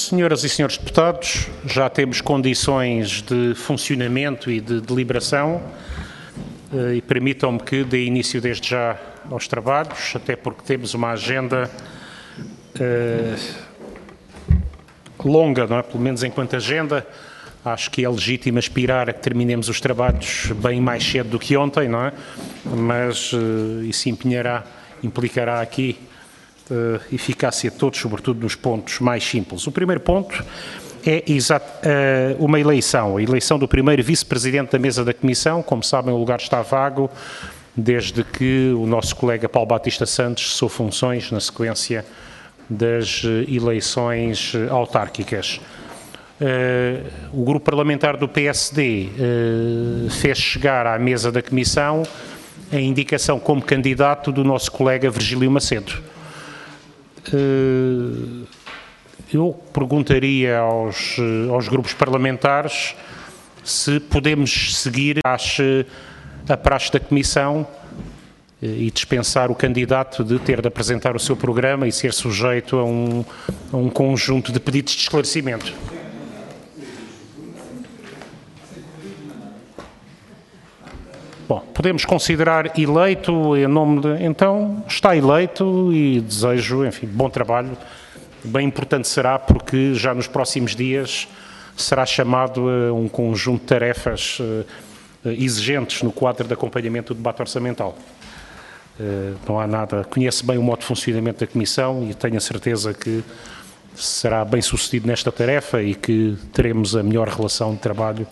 Senhoras e senhores deputados, já temos condições de funcionamento e de deliberação e permitam-me que dê início desde já aos trabalhos, até porque temos uma agenda longa, não é? Pelo menos enquanto agenda. Acho que é legítimo aspirar a que terminemos os trabalhos bem mais cedo do que ontem, não é? Mas isso implicará aqui eficácia de todos, sobretudo nos pontos mais simples. O primeiro ponto é uma eleição, a eleição do primeiro vice-presidente da mesa da Comissão. Como sabem, o lugar está vago desde que o nosso colega Paulo Batista Santos cessou funções na sequência das eleições autárquicas. O grupo parlamentar do PSD fez chegar à mesa da Comissão a indicação como candidato do nosso colega Virgílio Macedo. Eu perguntaria aos grupos parlamentares se podemos seguir a praxe da Comissão e dispensar o candidato de ter de apresentar o seu programa e ser sujeito a um conjunto de pedidos de esclarecimento. Bom, podemos considerar eleito em nome de... Então, está eleito e desejo, enfim, bom trabalho. Bem importante será porque já nos próximos dias será chamado a um conjunto de tarefas exigentes no quadro de acompanhamento do debate orçamental. Não há nada... Conhece bem o modo de funcionamento da Comissão e tenho a certeza que será bem sucedido nesta tarefa e que teremos a melhor relação de trabalho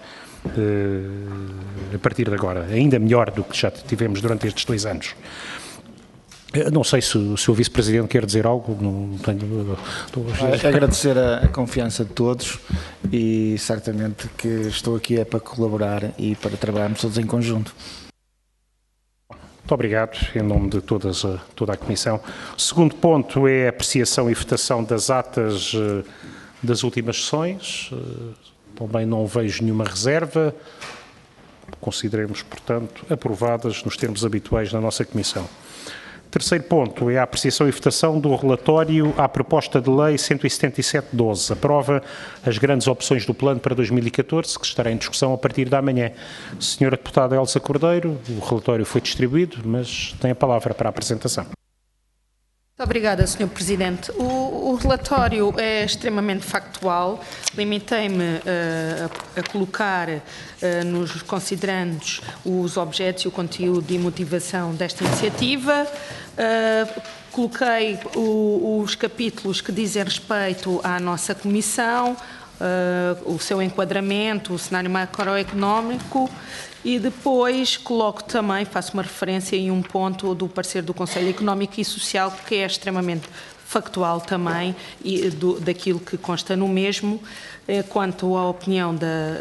a partir de agora, ainda melhor do que já tivemos durante estes 2 anos. Não sei se o Sr. Vice-Presidente quer dizer algo. Não tenho... Agradecer a confiança de todos e certamente que estou aqui para colaborar e para trabalharmos todos em conjunto. Muito obrigado, em nome de toda a Comissão. O segundo ponto é a apreciação e votação das atas das últimas sessões. Também não vejo nenhuma reserva. Consideremos, portanto, aprovadas nos termos habituais na nossa Comissão. Terceiro ponto é a apreciação e votação do relatório à proposta de lei 177/12. Aprova as grandes opções do plano para 2014, que estará em discussão a partir da manhã. Senhora Deputada Elsa Cordeiro, o relatório foi distribuído, mas tem a palavra para a apresentação. Muito obrigada, Sr. Presidente. O relatório é extremamente factual. Limitei-me a colocar nos considerandos os objetos e o conteúdo e motivação desta iniciativa. Coloquei os capítulos que dizem respeito à nossa Comissão, o seu enquadramento, o cenário macroeconómico e depois coloco também, faço uma referência em um ponto do parecer do Conselho Económico e Social que é extremamente factual também e daquilo que consta no mesmo. Quanto à opinião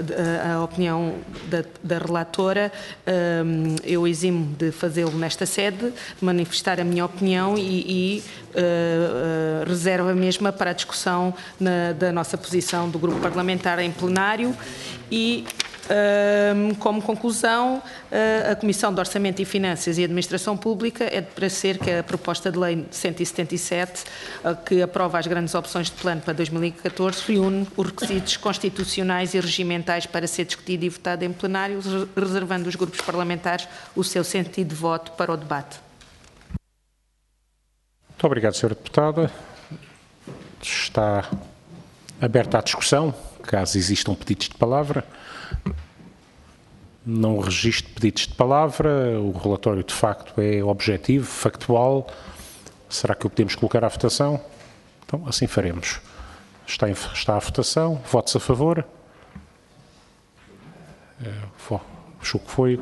da relatora, eu eximo de fazê-lo nesta sede, de manifestar a minha opinião e reservo a mesma para a discussão da nossa posição do grupo parlamentar em plenário e como conclusão, a Comissão de Orçamento e Finanças e Administração Pública é de parecer que a proposta de lei 177, que aprova as grandes opções de plano para 2014, reúne os requisitos constitucionais e regimentais para ser discutido e votado em plenário, reservando aos grupos parlamentares o seu sentido de voto para o debate. Muito obrigado, Sra. Deputada. Está aberta a discussão, caso existam pedidos de palavra. Não registro pedidos de palavra, o relatório de facto é objetivo, factual. Será que o podemos colocar à votação? Então, assim faremos. Está à votação, votos a favor? Acho que foi...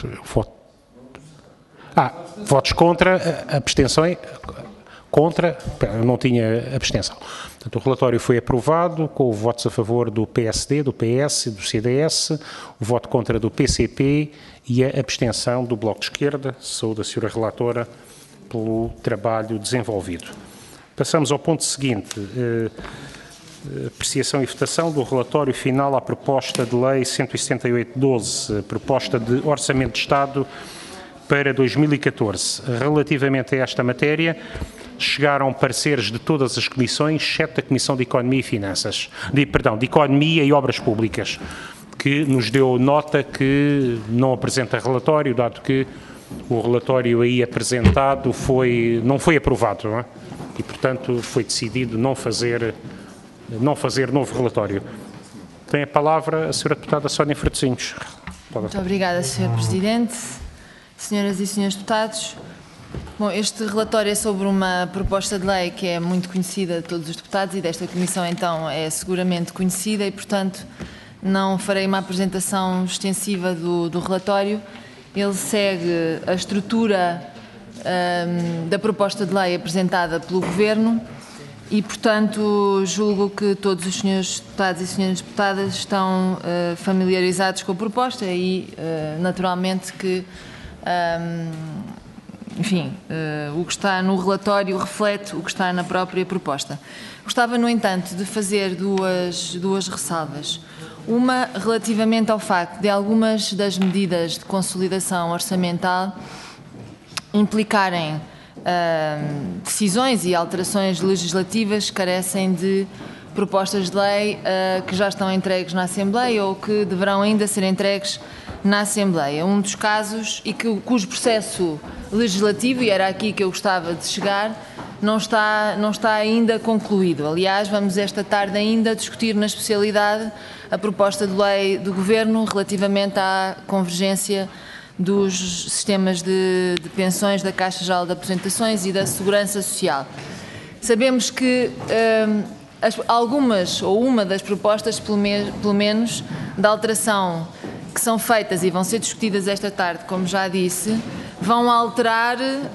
votos contra, abstenções... Contra, eu não tinha abstenção. Portanto, o relatório foi aprovado com votos a favor do PSD, do PS e do CDS, o voto contra do PCP e a abstenção do Bloco de Esquerda. Saúdo a senhora relatora pelo trabalho desenvolvido. Passamos ao ponto seguinte, apreciação e votação do relatório final à proposta de lei 178/12, proposta de Orçamento de Estado para 2014. Relativamente a esta matéria, chegaram pareceres de todas as comissões, exceto da Comissão de Economia e Finanças, de Economia e Obras Públicas, que nos deu nota que não apresenta relatório, dado que o relatório aí apresentado não foi aprovado, não é? E, portanto, foi decidido não fazer novo relatório. Tem a palavra a Sra. Deputada Sónia Fratosinhos. Muito obrigada, Sr. Presidente. Senhoras e senhores deputados, bom, este relatório é sobre uma proposta de lei que é muito conhecida de todos os deputados e desta Comissão, então, é seguramente conhecida e, portanto, não farei uma apresentação extensiva do relatório. Ele segue a estrutura da proposta de lei apresentada pelo Governo e, portanto, julgo que todos os senhores deputados e senhoras deputadas estão familiarizados com a proposta e, naturalmente, que, enfim, o que está no relatório reflete o que está na própria proposta. Gostava, no entanto, de fazer duas ressalvas. Uma relativamente ao facto de algumas das medidas de consolidação orçamental implicarem decisões e alterações legislativas que carecem de propostas de lei que já estão entregues na Assembleia ou que deverão ainda ser entregues na Assembleia. Um dos casos e cujo processo legislativo, e era aqui que eu gostava de chegar, não está ainda concluído. Aliás, vamos esta tarde ainda discutir na especialidade a proposta de lei do Governo relativamente à convergência dos sistemas de pensões da Caixa Geral de Aposentações e da Segurança Social. Sabemos que algumas ou uma das propostas, pelo menos, da alteração que são feitas e vão ser discutidas esta tarde, como já disse, vão alterar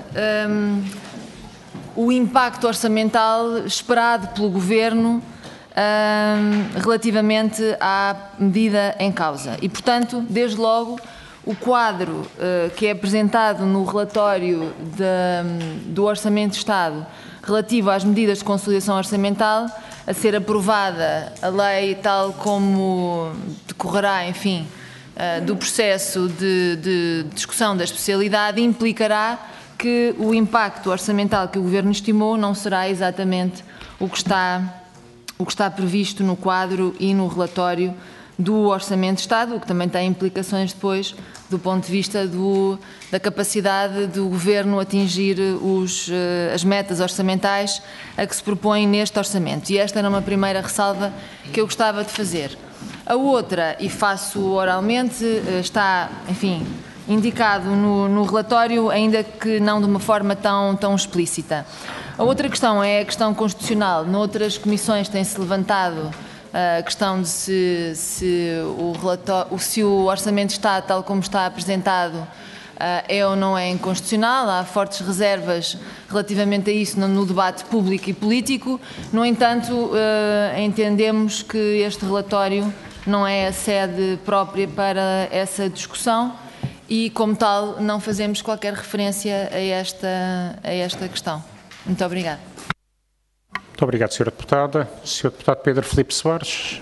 o impacto orçamental esperado pelo Governo relativamente à medida em causa. E, portanto, desde logo, o quadro que é apresentado no relatório do Orçamento de Estado relativo às medidas de consolidação orçamental, a ser aprovada a lei tal como decorrerá, enfim, do processo de discussão da especialidade, implicará que o impacto orçamental que o Governo estimou não será exatamente o que está previsto no quadro e no relatório do Orçamento de Estado, o que também tem implicações depois do ponto de vista da capacidade do Governo atingir as metas orçamentais a que se propõe neste orçamento. E esta era uma primeira ressalva que eu gostava de fazer. A outra, e faço oralmente, está, enfim, indicado no relatório, ainda que não de uma forma tão explícita. A outra questão é a questão constitucional. Noutras comissões tem-se levantado a questão de se o Orçamento de Estado, tal como está apresentado, é ou não é inconstitucional. Há fortes reservas relativamente a isso no debate público e político. No entanto, entendemos que este relatório não é a sede própria para essa discussão e, como tal, não fazemos qualquer referência a esta questão. Muito obrigada. Muito obrigado, Sra. Deputada. Sr. Deputado Pedro Filipe Soares.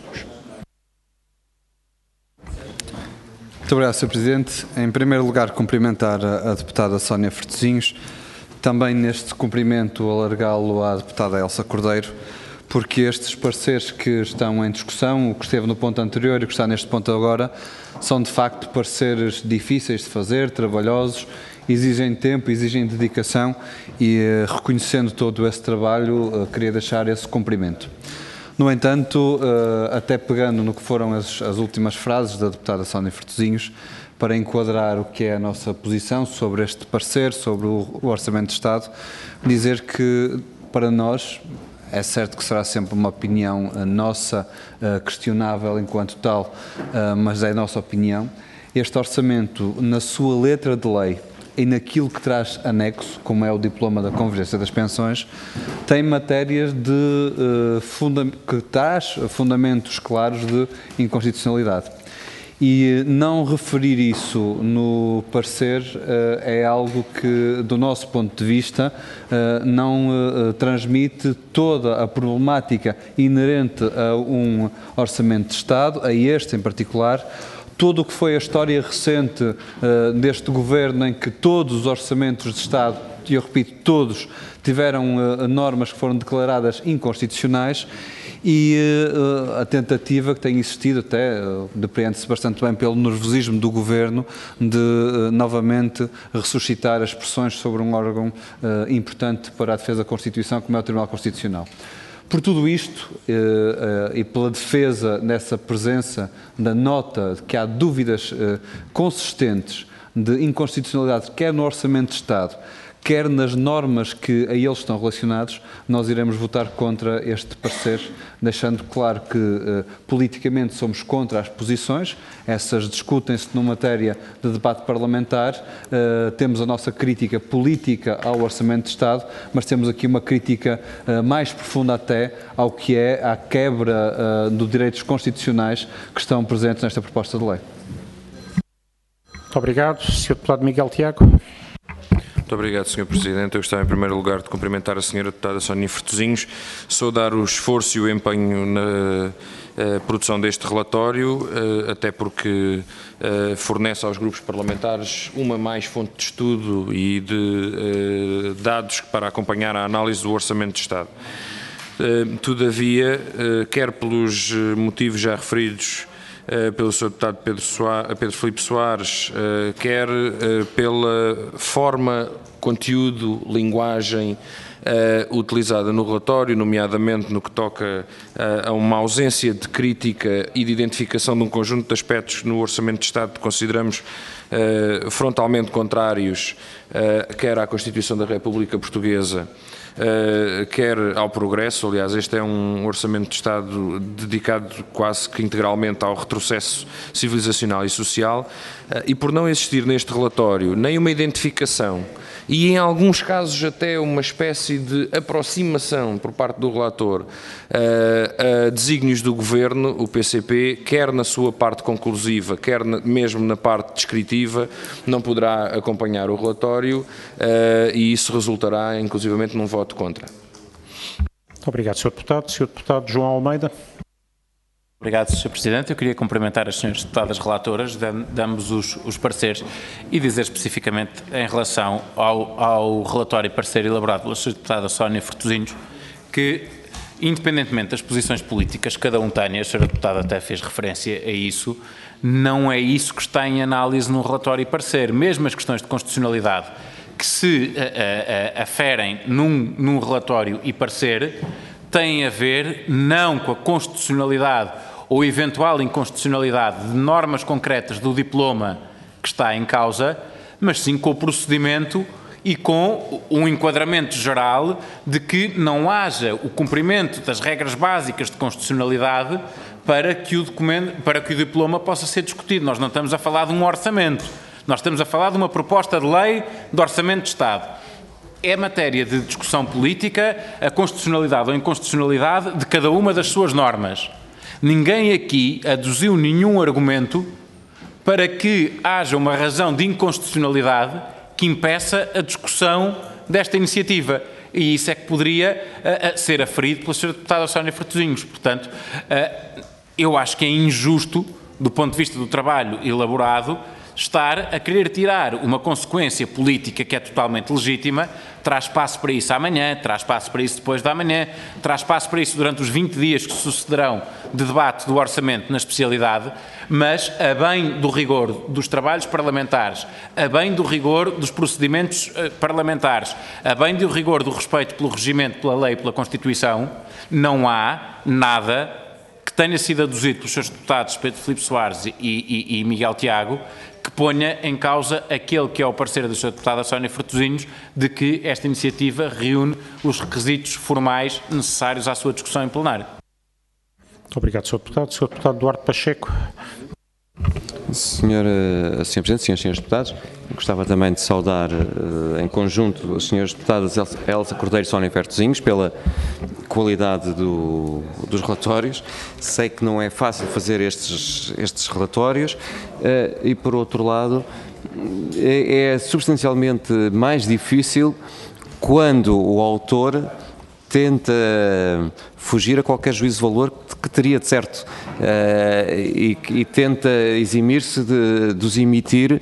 Muito obrigado, Sr. Presidente. Em primeiro lugar, cumprimentar a deputada Sónia Fratosinhos, também neste cumprimento alargá-lo à deputada Elsa Cordeiro, porque estes pareceres que estão em discussão, o que esteve no ponto anterior e o que está neste ponto agora, são de facto pareceres difíceis de fazer, trabalhosos, exigem tempo, exigem dedicação e, reconhecendo todo esse trabalho, queria deixar esse cumprimento. No entanto, até pegando no que foram as últimas frases da deputada Sónia Fratosinhos, para enquadrar o que é a nossa posição sobre este parecer, sobre o Orçamento de Estado, dizer que, para nós, é certo que será sempre uma opinião nossa, questionável enquanto tal, mas é a nossa opinião. Este orçamento, na sua letra de lei e naquilo que traz anexo, como é o diploma da convergência das pensões, tem matérias que traz fundamentos claros de inconstitucionalidade. E não referir isso no parecer é algo que, do nosso ponto de vista, não transmite toda a problemática inerente a um orçamento de Estado, a este em particular, tudo o que foi a história recente deste Governo, em que todos os orçamentos de Estado eu repito, todos tiveram normas que foram declaradas inconstitucionais e a tentativa que tem existido até, depreende-se bastante bem pelo nervosismo do Governo, de novamente ressuscitar as pressões sobre um órgão importante para a defesa da Constituição, como é o Tribunal Constitucional. Por tudo isto e pela defesa dessa presença da nota de que há dúvidas consistentes de inconstitucionalidade, quer no Orçamento de Estado, quer nas normas que a eles estão relacionados, nós iremos votar contra este parecer, deixando claro que politicamente somos contra as posições, essas discutem-se numa matéria de debate parlamentar, temos a nossa crítica política ao Orçamento de Estado, mas temos aqui uma crítica mais profunda até ao que é a quebra de direitos constitucionais que estão presentes nesta proposta de lei. Muito obrigado. Sr. Deputado Miguel Tiago. Muito obrigado, Sr. Presidente. Eu gostava, em primeiro lugar, de cumprimentar a Sra. Deputada Sónia Fertosinhos, saudar o esforço e o empenho na produção deste relatório, até porque fornece aos grupos parlamentares uma mais fonte de estudo e de dados para acompanhar a análise do Orçamento de Estado. Todavia, quer pelos motivos já referidos pelo Sr. Deputado Pedro Filipe Soares, quer pela forma, conteúdo, linguagem utilizada no relatório, nomeadamente no que toca a uma ausência de crítica e de identificação de um conjunto de aspectos no Orçamento de Estado que consideramos frontalmente contrários, quer à Constituição da República Portuguesa, quer ao progresso. Aliás, este é um Orçamento de Estado dedicado quase que integralmente ao retrocesso civilizacional e social, e por não existir neste relatório nem uma identificação e em alguns casos até uma espécie de aproximação por parte do relator a desígnios do Governo, o PCP, quer na sua parte conclusiva, quer mesmo na parte descritiva, não poderá acompanhar o relatório e isso resultará inclusivamente num voto contra. Muito obrigado, Sr. Deputado. Sr. Deputado João Almeida. Obrigado, Sr. Presidente. Eu queria cumprimentar as senhoras deputadas relatoras de ambos os pareceres e dizer especificamente em relação ao relatório e parecer elaborado pela Sra. Deputada Sónia Fertosinhos que, independentemente das posições políticas que cada um tenha, a Sra. Deputada até fez referência a isso, não é isso que está em análise no relatório e parecer. Mesmo as questões de constitucionalidade que se aferem num relatório e parecer têm a ver não com a constitucionalidade ou eventual inconstitucionalidade de normas concretas do diploma que está em causa, mas sim com o procedimento e com um enquadramento geral de que não haja o cumprimento das regras básicas de constitucionalidade para que o diploma possa ser discutido. Nós não estamos a falar de um orçamento, nós estamos a falar de uma proposta de lei de Orçamento de Estado. É matéria de discussão política a constitucionalidade ou inconstitucionalidade de cada uma das suas normas. Ninguém aqui aduziu nenhum argumento para que haja uma razão de inconstitucionalidade que impeça a discussão desta iniciativa. E isso é que poderia ser aferido pela Sra. Deputada Sónia Fertosinhos. Portanto, eu acho que é injusto, do ponto de vista do trabalho elaborado, estar a querer tirar uma consequência política que é totalmente legítima, traz espaço para isso amanhã, traz espaço para isso depois da amanhã, traz espaço para isso durante os 20 dias que sucederão de debate do orçamento na especialidade, mas a bem do rigor dos trabalhos parlamentares, a bem do rigor dos procedimentos parlamentares, a bem do rigor do respeito pelo regimento, pela lei, pela Constituição, não há nada que tenha sido aduzido pelos seus deputados Pedro Filipe Soares e Miguel Tiago que ponha em causa aquele que é o parecer da Sra. Deputada Sónia Fertosinhos de que esta iniciativa reúne os requisitos formais necessários à sua discussão em plenário. Muito obrigado, Sr. Deputado. Sr. Deputado Duarte Pacheco. Sr. Presidente, senhores deputados, gostava também de saudar em conjunto as senhoras deputadas Elsa Cordeiro e Sónia Fertosinhos pela qualidade dos relatórios. Sei que não é fácil fazer estes relatórios e, por outro lado, é substancialmente mais difícil quando o autor tenta fugir a qualquer juízo de valor que teria de certo e tenta eximir-se de os emitir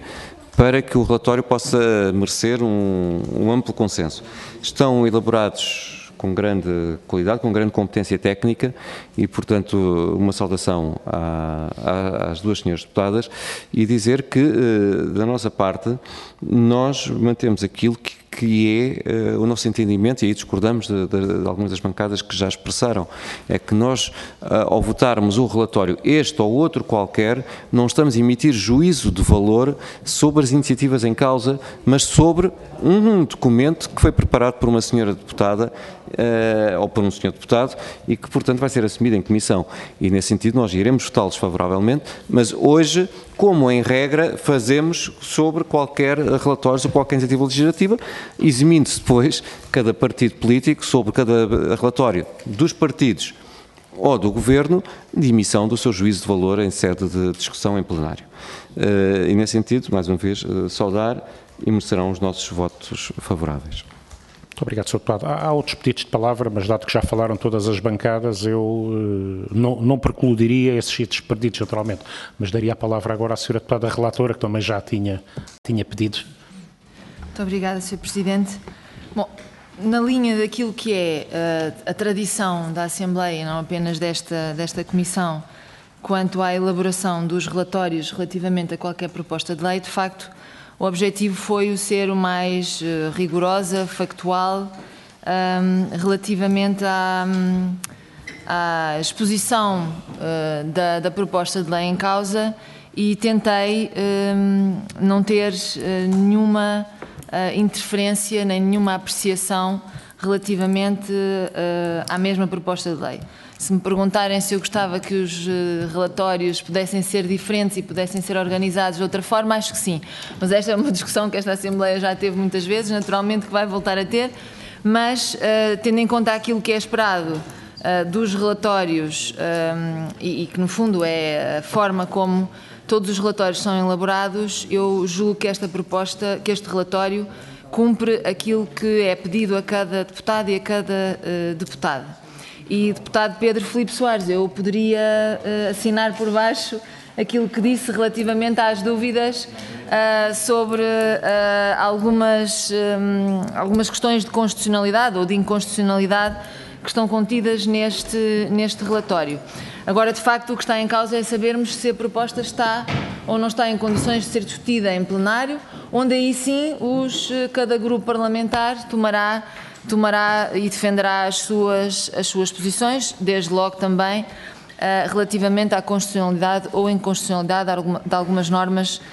para que o relatório possa merecer um amplo consenso. Estão elaborados com grande qualidade, com grande competência técnica e, portanto, uma saudação às duas senhoras deputadas e dizer que, da nossa parte, nós mantemos aquilo que é o nosso entendimento, e aí discordamos de algumas das bancadas que já expressaram, é que nós, ao votarmos o relatório, este ou outro qualquer, não estamos a emitir juízo de valor sobre as iniciativas em causa, mas sobre um documento que foi preparado por uma senhora deputada ou por um senhor deputado e que, portanto, vai ser assumido em comissão. E, nesse sentido, nós iremos votá-los favoravelmente, mas hoje, como em regra, fazemos sobre qualquer relatório, sobre qualquer iniciativa legislativa, eximindo-se depois cada partido político sobre cada relatório dos partidos ou do Governo de emissão do seu juízo de valor em sede de discussão em plenário. E, nesse sentido, mais uma vez, saudar e merecerão os nossos votos favoráveis. Muito obrigado, Sr. Deputado. Há outros pedidos de palavra, mas dado que já falaram todas as bancadas, eu não precludiria esses pedidos, naturalmente, mas daria a palavra agora à Sra. Deputada Relatora, que também já tinha pedido. Muito obrigada, Sr. Presidente. Bom, na linha daquilo que é a tradição da Assembleia, não apenas desta Comissão, quanto à elaboração dos relatórios relativamente a qualquer proposta de lei, de facto, o objetivo foi o ser o mais rigorosa, factual, relativamente à exposição da proposta de lei em causa e tentei não ter nenhuma interferência nem nenhuma apreciação relativamente à mesma proposta de lei. Se me perguntarem se eu gostava que os relatórios pudessem ser diferentes e pudessem ser organizados de outra forma, acho que sim. Mas esta é uma discussão que esta Assembleia já teve muitas vezes, naturalmente que vai voltar a ter, mas tendo em conta aquilo que é esperado dos relatórios e que no fundo é a forma como todos os relatórios são elaborados, eu julgo que esta proposta, que este relatório cumpre aquilo que é pedido a cada deputado e a cada deputada. E, deputado Pedro Filipe Soares, eu poderia assinar por baixo aquilo que disse relativamente às dúvidas sobre algumas questões de constitucionalidade ou de inconstitucionalidade que estão contidas neste relatório. Agora, de facto, o que está em causa é sabermos se a proposta está ou não está em condições de ser discutida em plenário, onde aí sim cada grupo parlamentar tomará e defenderá as suas posições, desde logo também relativamente à constitucionalidade ou inconstitucionalidade de algumas normas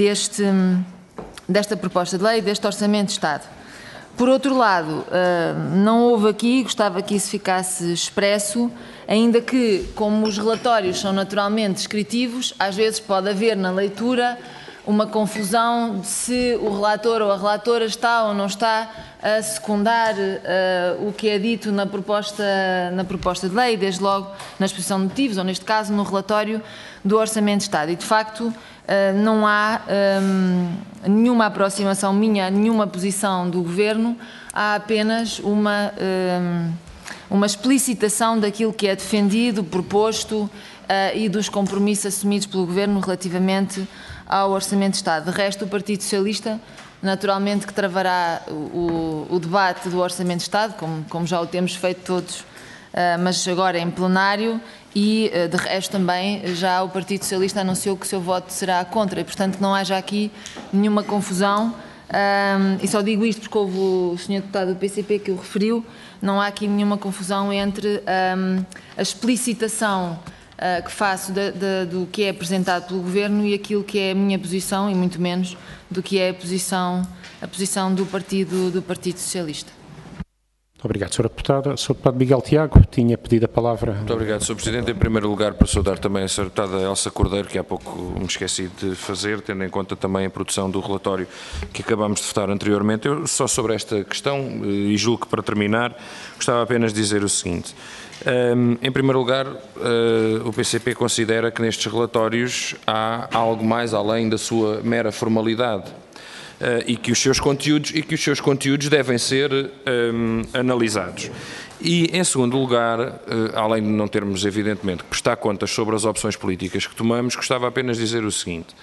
desta proposta de lei, deste Orçamento de Estado. Por outro lado, não houve aqui, gostava que isso ficasse expresso, ainda que, como os relatórios são naturalmente descritivos, às vezes pode haver na leitura uma confusão de se o relator ou a relatora está ou não está a secundar o que é dito na proposta de lei, desde logo na exposição de motivos, ou neste caso no relatório do Orçamento de Estado. E, de facto, não há nenhuma aproximação minha a nenhuma posição do Governo, há apenas uma explicitação daquilo que é defendido, proposto e dos compromissos assumidos pelo Governo relativamente ao Orçamento de Estado. De resto, o Partido Socialista, naturalmente, que travará o debate do Orçamento de Estado, como já o temos feito todos, mas agora em plenário, e de resto também já o Partido Socialista anunciou que o seu voto será contra, e portanto não haja aqui nenhuma confusão, e só digo isto porque houve o Sr. Deputado do PCP que o referiu, não há aqui nenhuma confusão entre a explicitação que faço do que é apresentado pelo Governo e aquilo que é a minha posição, e muito menos do que é a posição do Partido Socialista. Muito obrigado, Sra. Deputada. Sr. Deputado Miguel Tiago tinha pedido a palavra. Muito obrigado, Sr. Presidente. Em primeiro lugar, para saudar também a Sra. Deputada Elsa Cordeiro, que há pouco me esqueci de fazer, tendo em conta também a produção do relatório que acabámos de votar anteriormente. Eu, só sobre esta questão, e julgo que para terminar, gostava apenas de dizer o seguinte. Em primeiro lugar, o PCP considera que nestes relatórios há algo mais além da sua mera formalidade e que os seus conteúdos devem ser analisados. E, em segundo lugar, além de não termos, evidentemente, que prestar contas sobre as opções políticas que tomamos, gostava apenas de dizer o seguinte.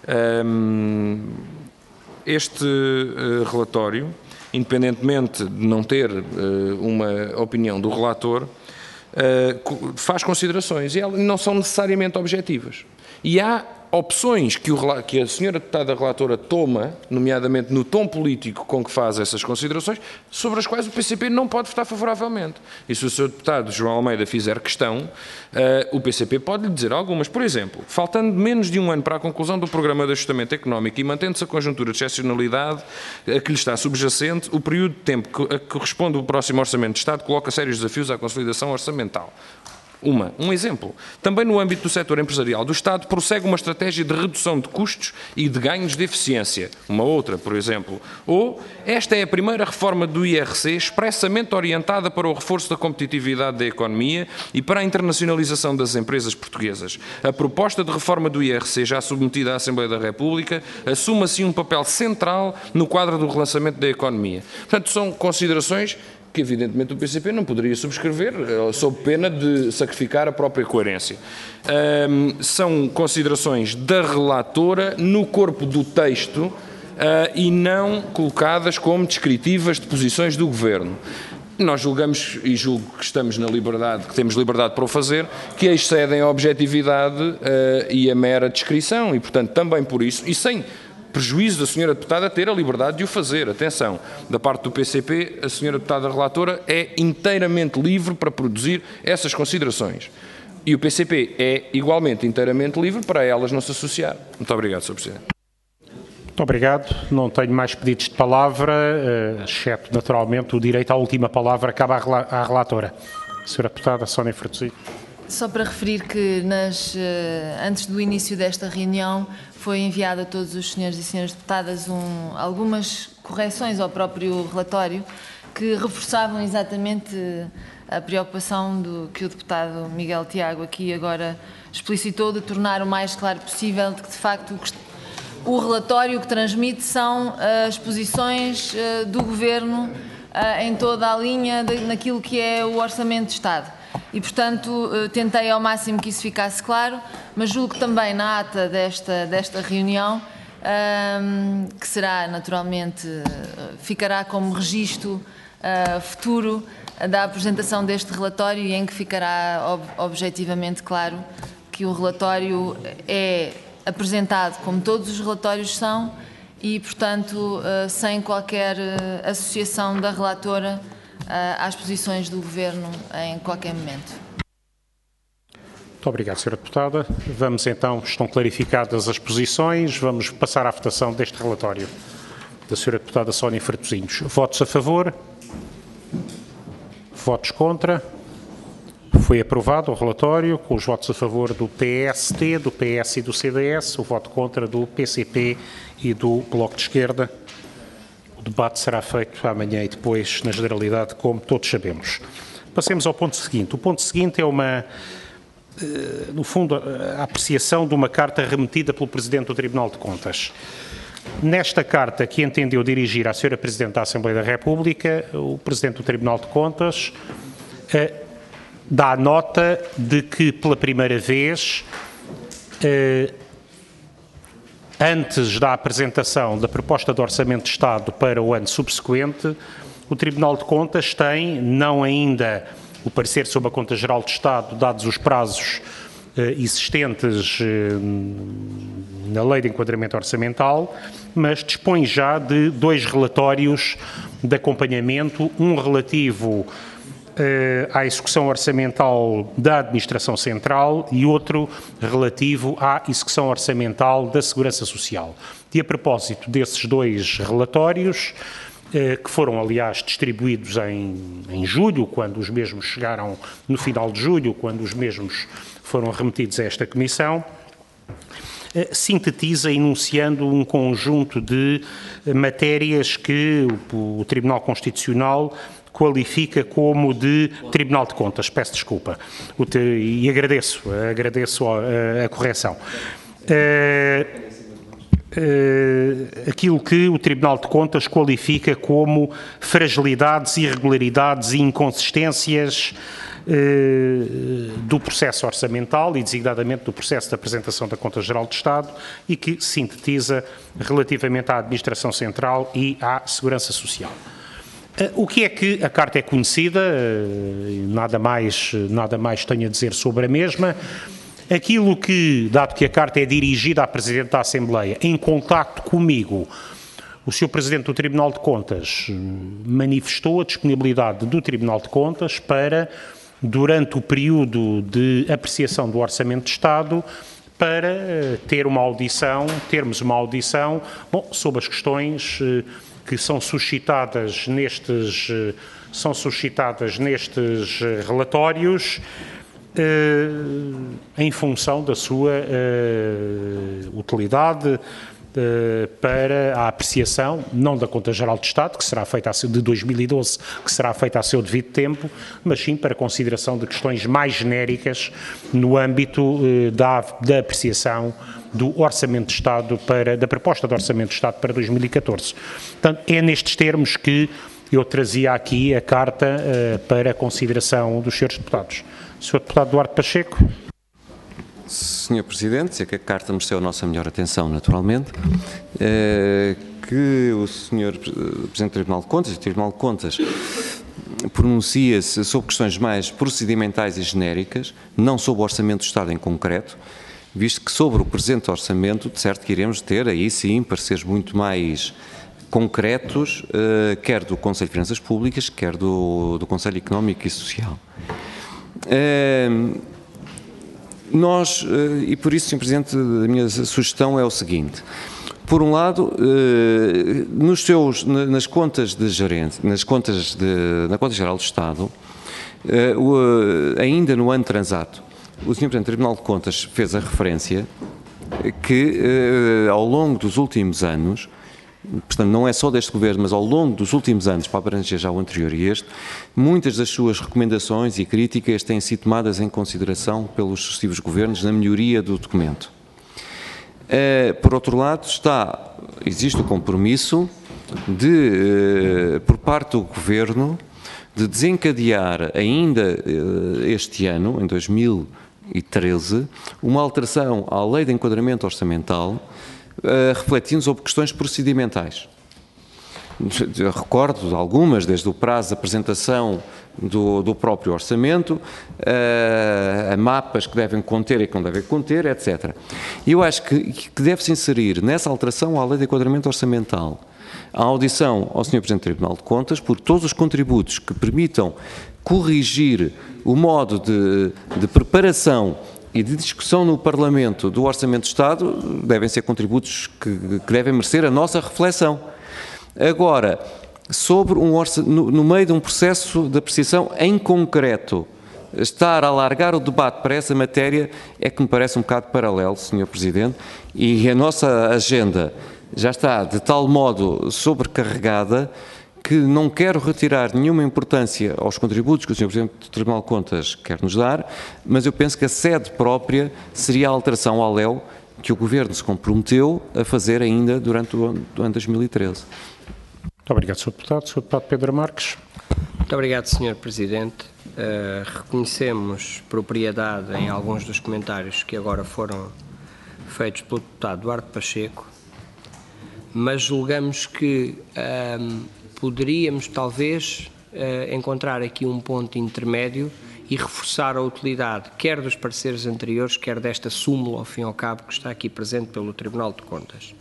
Este relatório, independentemente de não ter uma opinião do relator, faz considerações e elas não são necessariamente objetivas. E há opções que a senhora deputada relatora toma, nomeadamente no tom político com que faz essas considerações, sobre as quais o PCP não pode votar favoravelmente. E se o Sr. deputado João Almeida fizer questão, o PCP pode lhe dizer algumas. Por exemplo, faltando menos de um ano para a conclusão do Programa de Ajustamento Económico e mantendo-se a conjuntura de excepcionalidade a que lhe está subjacente, o período de tempo a que corresponde o próximo Orçamento de Estado coloca sérios desafios à consolidação orçamental. Um exemplo. Também no âmbito do setor empresarial do Estado, prossegue uma estratégia de redução de custos e de ganhos de eficiência. Uma outra, por exemplo. Ou, esta é a primeira reforma do IRC expressamente orientada para o reforço da competitividade da economia e para a internacionalização das empresas portuguesas. A proposta de reforma do IRC, já submetida à Assembleia da República, assume assim um papel central no quadro do relançamento da economia. Portanto, são considerações que evidentemente o PCP não poderia subscrever, sob pena de sacrificar a própria coerência. São considerações da relatora no corpo do texto e não colocadas como descritivas de posições do Governo. Nós julgamos, e julgo que estamos na liberdade, que temos liberdade para o fazer, que excedem a objetividade e a mera descrição, e portanto também por isso, e sem prejuízo da senhora deputada ter a liberdade de o fazer. Atenção, da parte do PCP, a senhora deputada relatora é inteiramente livre para produzir essas considerações. E o PCP é igualmente inteiramente livre para elas não se associar. Muito obrigado, Sr. Presidente. Muito obrigado. Não tenho mais pedidos de palavra, exceto, naturalmente, o direito à última palavra cabe à relatora. Senhora deputada Sónia Fertuzzi. Só para referir que antes do início desta reunião foi enviado a todos os senhores e senhoras deputadas algumas correções ao próprio relatório que reforçavam exatamente a preocupação que o deputado Miguel Tiago aqui agora explicitou de tornar o mais claro possível de que, de facto, o relatório que transmite são as posições do Governo em toda a linha naquilo que é o Orçamento de Estado. E, portanto, tentei ao máximo que isso ficasse claro, mas julgo também na ata desta reunião, que será naturalmente, ficará como registro futuro da apresentação deste relatório e em que ficará objetivamente claro que o relatório é apresentado como todos os relatórios são e, portanto, sem qualquer associação da relatora às posições do Governo em qualquer momento. Muito obrigado, Sra. Deputada. Vamos então, estão clarificadas as posições, vamos passar à votação deste relatório da Sra. Deputada Sónia Fertuzinhos. Votos a favor? Votos contra? Foi aprovado o relatório com os votos a favor do PST, do PS e do CDS, o voto contra do PCP e do Bloco de Esquerda. O debate será feito amanhã e depois, na generalidade, como todos sabemos. Passemos ao ponto seguinte. O ponto seguinte é no fundo, a apreciação de uma carta remetida pelo Presidente do Tribunal de Contas. Nesta carta que entendeu dirigir à Sra. Presidente da Assembleia da República, o Presidente do Tribunal de Contas dá nota de que, pela primeira vez, antes da apresentação da proposta de Orçamento de Estado para o ano subsequente, o Tribunal de Contas tem, não ainda o parecer sobre a Conta Geral de Estado, dados os prazos existentes na Lei de Enquadramento Orçamental, mas dispõe já de 2 relatórios de acompanhamento, um relativo à execução orçamental da Administração Central e outro relativo à execução orçamental da Segurança Social. E a propósito desses 2 relatórios, que foram, aliás, distribuídos em julho, quando os mesmos chegaram no final de julho, quando os mesmos foram remetidos a esta Comissão, sintetiza enunciando um conjunto de matérias que o Tribunal Constitucional qualifica como de Tribunal de Contas. Peço desculpa e agradeço a correção. Aquilo que o Tribunal de Contas qualifica como fragilidades, irregularidades e inconsistências do processo orçamental e designadamente do processo de apresentação da Conta Geral de Estado e que sintetiza relativamente à Administração Central e à Segurança Social. O que é que a Carta é conhecida? Nada mais tenho a dizer sobre a mesma. Aquilo que, dado que a Carta é dirigida à Presidente da Assembleia, em contacto comigo, o Sr. Presidente do Tribunal de Contas manifestou a disponibilidade do Tribunal de Contas para, durante o período de apreciação do Orçamento de Estado, para termos uma audição, sobre as questões que são suscitadas nestes relatórios, em função da sua utilidade para a apreciação, não da Conta Geral de Estado, que será feita de 2012, que será feita a seu devido tempo, mas sim para consideração de questões mais genéricas no âmbito da apreciação do Orçamento de Estado da proposta de Orçamento de Estado para 2014. Portanto, é nestes termos que eu trazia aqui a Carta para a consideração dos senhores deputados. Sr. Deputado Duarte Pacheco. Sr. Presidente, sei que a Carta mereceu a nossa melhor atenção, naturalmente, que o Sr. Presidente do Tribunal de Contas e o Tribunal de Contas pronuncia-se sobre questões mais procedimentais e genéricas, não sobre o Orçamento do Estado em concreto, visto que sobre o presente orçamento, de certo que iremos ter, aí sim, pareceres muito mais concretos, quer do Conselho de Finanças Públicas, quer do Conselho Económico e Social. E por isso, Sr. Presidente, a minha sugestão é o seguinte. Por um lado, nas contas de gerente, na Conta Geral do Estado, ainda no ano transato, o Sr. Presidente do Tribunal de Contas fez a referência que, ao longo dos últimos anos, portanto, não é só deste Governo, mas ao longo dos últimos anos, para abranger já o anterior e este, muitas das suas recomendações e críticas têm sido tomadas em consideração pelos sucessivos Governos na melhoria do documento. Por outro lado, existe o compromisso por parte do Governo de desencadear ainda este ano, em 2013, uma alteração à Lei de Enquadramento Orçamental, refletindo sobre questões procedimentais. Eu recordo algumas, desde o prazo de apresentação do próprio orçamento, a mapas que devem conter e que não devem conter, etc. E eu acho que deve-se inserir nessa alteração à Lei de Enquadramento Orçamental a audição ao Sr. Presidente do Tribunal de Contas por todos os contributos que permitam corrigir o modo de preparação e de discussão no Parlamento do Orçamento de Estado, devem ser contributos que devem merecer a nossa reflexão. Agora, no meio de um processo de apreciação em concreto, estar a alargar o debate para essa matéria é que me parece um bocado paralelo, Sr. Presidente, e a nossa agenda já está de tal modo sobrecarregada que não quero retirar nenhuma importância aos contributos que o Sr. Presidente do Tribunal de Contas quer nos dar, mas eu penso que a sede própria seria a alteração à LEO que o Governo se comprometeu a fazer ainda durante o ano 2013. Muito obrigado, Sr. Deputado. Sr. Deputado Pedro Marques. Muito obrigado, Sr. Presidente. Reconhecemos propriedade em alguns dos comentários que agora foram feitos pelo deputado Duarte Pacheco, mas julgamos que poderíamos, talvez, encontrar aqui um ponto intermédio e reforçar a utilidade, quer dos pareceres anteriores, quer desta súmula, ao fim e ao cabo, que está aqui presente pelo Tribunal de Contas.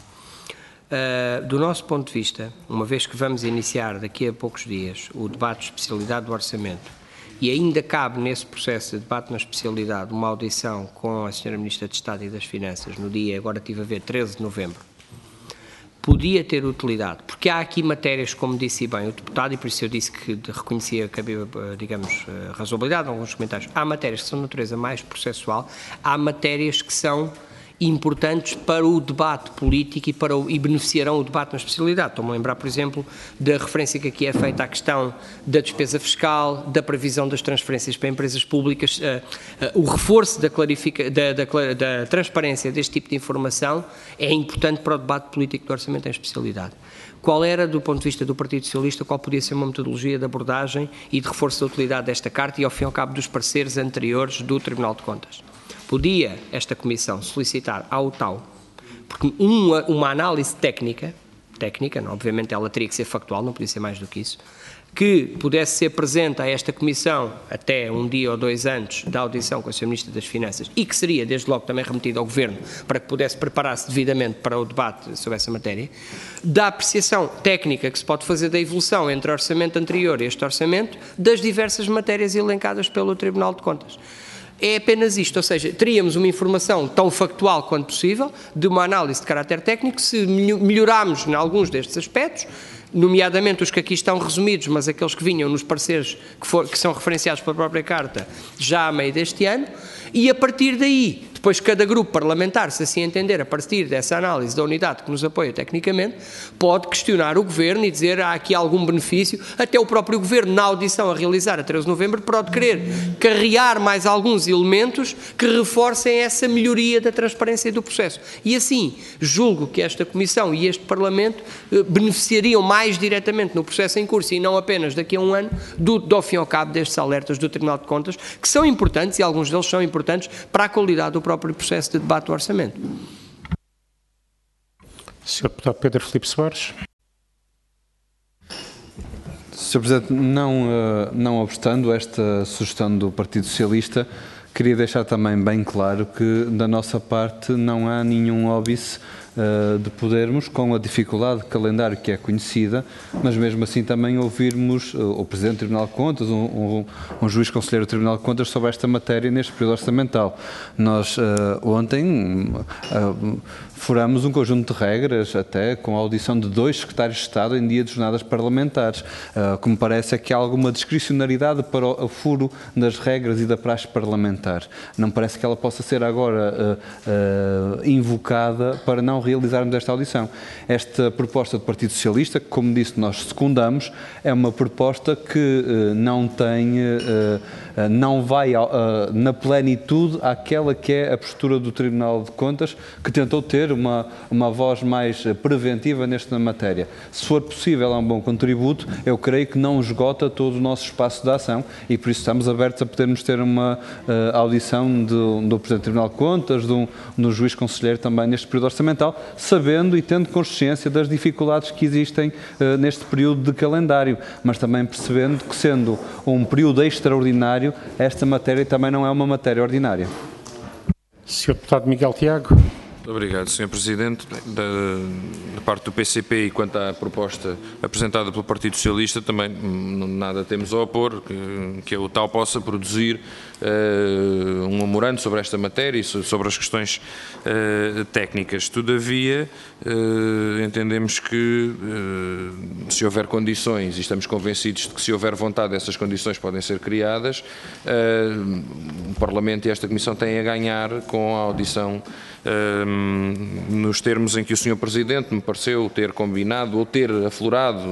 Do nosso ponto de vista, uma vez que vamos iniciar daqui a poucos dias o debate de especialidade do orçamento e ainda cabe nesse processo de debate na especialidade uma audição com a Sra. Ministra de Estado e das Finanças no dia, agora estive a ver, 13 de novembro, podia ter utilidade, porque há aqui matérias, como disse bem o deputado, e por isso eu disse que reconhecia que havia, digamos, razoabilidade em alguns comentários. Há matérias que são de natureza mais processual, há matérias que são importantes para o debate político e beneficiarão o debate na especialidade. Estou-me a lembrar, por exemplo, da referência que aqui é feita à questão da despesa fiscal, da previsão das transferências para empresas públicas, o reforço da transparência deste tipo de informação é importante para o debate político do orçamento em especialidade. Qual era, do ponto de vista do Partido Socialista, qual podia ser uma metodologia de abordagem e de reforço da utilidade desta carta e, ao fim e ao cabo, dos pareceres anteriores do Tribunal de Contas? Podia esta Comissão solicitar ao TAU, porque uma análise técnica, obviamente ela teria que ser factual, não podia ser mais do que isso, que pudesse ser presente a esta Comissão até um dia ou dois antes da audição com o Sr. Ministro das Finanças e que seria, desde logo, também remetido ao Governo para que pudesse preparar-se devidamente para o debate sobre essa matéria, da apreciação técnica que se pode fazer da evolução entre o orçamento anterior e este orçamento das diversas matérias elencadas pelo Tribunal de Contas. É apenas isto, ou seja, teríamos uma informação tão factual quanto possível, de uma análise de caráter técnico, se melhorarmos em alguns destes aspectos, nomeadamente os que aqui estão resumidos, mas aqueles que vinham nos pareceres que são referenciados pela própria Carta já a meio deste ano, e a partir daí, depois cada grupo parlamentar, se assim entender, a partir dessa análise da unidade que nos apoia tecnicamente, pode questionar o Governo e dizer há aqui algum benefício, até o próprio Governo, na audição a realizar a 13 de novembro, pode querer carrear mais alguns elementos que reforcem essa melhoria da transparência do processo. E assim, julgo que esta Comissão e este Parlamento beneficiariam mais diretamente no processo em curso e não apenas daqui a um ano, do fim ao cabo destes alertas do Tribunal de Contas, que são importantes e alguns deles são importantes para a qualidade do próprio processo de debate do orçamento. Sr. Deputado Pedro Filipe Soares. Sr. Presidente, não obstando esta sugestão do Partido Socialista, queria deixar também bem claro que da nossa parte não há nenhum óbice de podermos, com a dificuldade de calendário que é conhecida, mas mesmo assim também ouvirmos o Presidente do Tribunal de Contas, um juiz conselheiro do Tribunal de Contas sobre esta matéria neste período orçamental. Nós ontem furamos um conjunto de regras, até com a audição de 2 secretários de Estado em dia de jornadas parlamentares. O que me parece é que há alguma discricionariedade para o furo das regras e da praxe parlamentar. Não parece que ela possa ser agora invocada para não realizarmos esta audição. Esta proposta do Partido Socialista, que, como disse, nós secundamos, é uma proposta que não vai na plenitude àquela que é a postura do Tribunal de Contas, que tentou ter uma voz mais preventiva nesta matéria. Se for possível, é um bom contributo. Eu creio que não esgota todo o nosso espaço de ação e por isso estamos abertos a podermos ter uma audição do Presidente do Tribunal de Contas, do juiz conselheiro também neste período orçamental, sabendo e tendo consciência das dificuldades que existem neste período de calendário, mas também percebendo que, sendo um período extraordinário, esta matéria também não é uma matéria ordinária. Sr. Deputado Miguel Tiago. Muito obrigado, Sr. Presidente. Da parte do PCP e quanto à proposta apresentada pelo Partido Socialista, também nada temos a opor, que o TAU possa produzir um memorando sobre esta matéria e sobre as questões técnicas. Todavia, entendemos que se houver condições, e estamos convencidos de que se houver vontade, essas condições podem ser criadas, o Parlamento e esta Comissão têm a ganhar com a audição nos termos em que o Sr. Presidente me pareceu ter combinado ou ter aflorado.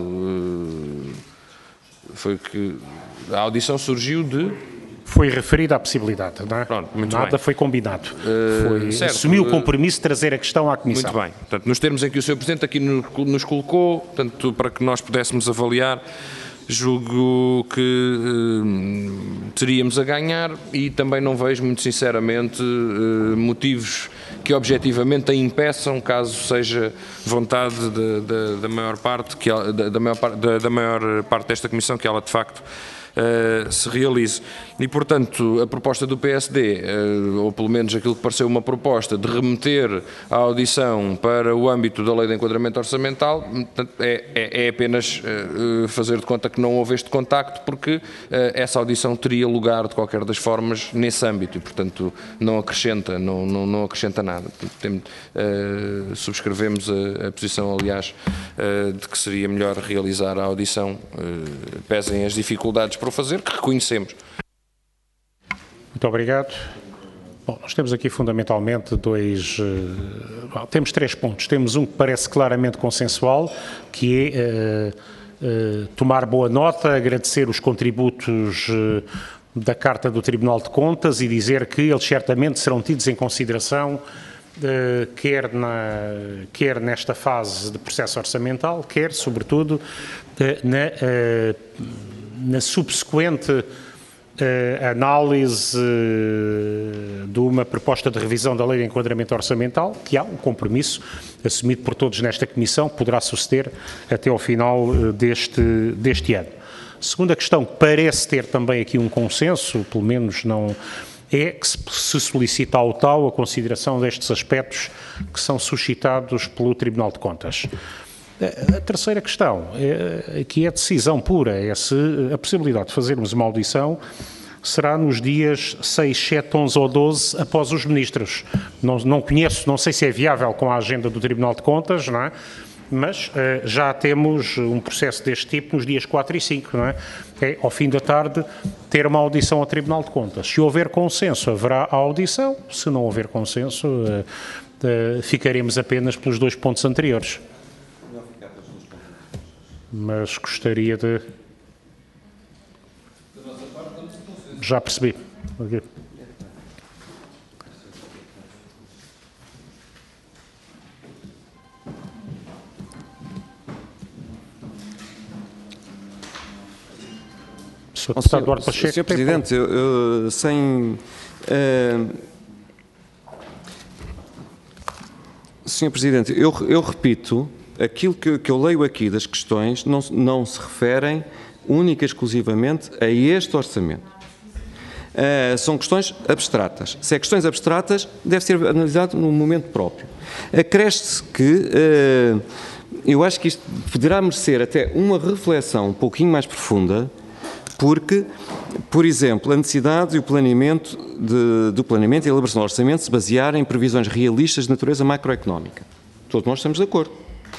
Foi que a audição surgiu de... Foi referida à possibilidade, não é? Pronto, muito Nada bem. Foi combinado. Certo. Assumiu o compromisso de trazer a questão à Comissão. Muito bem. Portanto, nos termos em que o Sr. Presidente aqui nos colocou, portanto, para que nós pudéssemos avaliar, julgo que teríamos a ganhar e também não vejo, muito sinceramente, motivos que objetivamente a impeçam, caso seja vontade da maior parte desta Comissão que ela de facto se realize. E, portanto, a proposta do PSD, ou pelo menos aquilo que pareceu uma proposta de remeter a audição para o âmbito da Lei de Enquadramento Orçamental, é apenas fazer de conta que não houve este contacto, porque essa audição teria lugar de qualquer das formas nesse âmbito e, portanto, não acrescenta nada. Subscrevemos a posição, aliás, de que seria melhor realizar a audição, pesem as dificuldades para o fazer, que reconhecemos. Muito obrigado. Bom, nós temos aqui fundamentalmente temos 3 pontos. Temos um que parece claramente consensual, que é tomar boa nota, agradecer os contributos da Carta do Tribunal de Contas e dizer que eles certamente serão tidos em consideração quer nesta fase de processo orçamental, quer, sobretudo, na subsequente análise de uma proposta de revisão da Lei de Enquadramento Orçamental, que há um compromisso assumido por todos nesta Comissão, que poderá suceder até ao final deste ano. Segunda questão, que parece ter também aqui um consenso, pelo menos não, é que se solicita ao TAU a consideração destes aspectos que são suscitados pelo Tribunal de Contas. A terceira questão, que é decisão pura, é se a possibilidade de fazermos uma audição será nos dias 6, 7, 11 ou 12 após os ministros. Não conheço, não sei se é viável com a agenda do Tribunal de Contas, não é? Mas já temos um processo deste tipo nos dias 4 e 5, não é? É, ao fim da tarde, ter uma audição ao Tribunal de Contas. Se houver consenso, haverá a audição. Se não houver consenso, ficaremos apenas pelos 2 pontos anteriores. Mas gostaria de... Já percebi. Okay. Sr. Deputado Duarte Pacheco. Sr. Presidente, Sr. Presidente, eu repito, aquilo que eu leio aqui das questões não se referem única e exclusivamente a este orçamento. São questões abstratas. Se é questões abstratas, deve ser analisado num momento próprio. Acresce-se que eu acho que isto poderá merecer até uma reflexão um pouquinho mais profunda, porque, por exemplo, a necessidade e o planeamento do planeamento e a elaboração do orçamento se basear em previsões realistas de natureza macroeconómica. Todos nós estamos de acordo.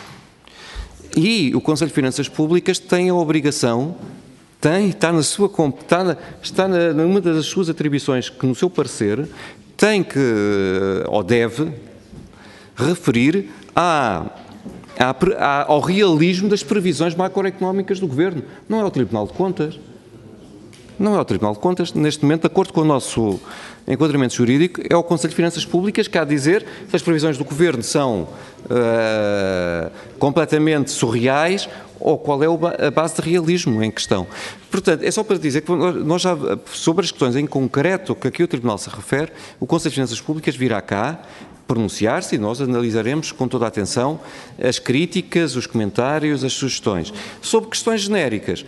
E o Conselho de Finanças Públicas tem a obrigação, está numa das suas atribuições que, no seu parecer, tem que, ou deve, referir ao realismo das previsões macroeconómicas do Governo. Não é o Tribunal de Contas. Não é o Tribunal de Contas. Neste momento, de acordo com o nosso enquadramento jurídico, é o Conselho de Finanças Públicas que há a dizer se as previsões do Governo são completamente surreais ou qual é a base de realismo em questão. Portanto, é só para dizer que nós já, sobre as questões em concreto que aqui o Tribunal se refere, o Conselho de Finanças Públicas virá cá pronunciar-se e nós analisaremos com toda a atenção as críticas, os comentários, as sugestões. Sobre questões genéricas,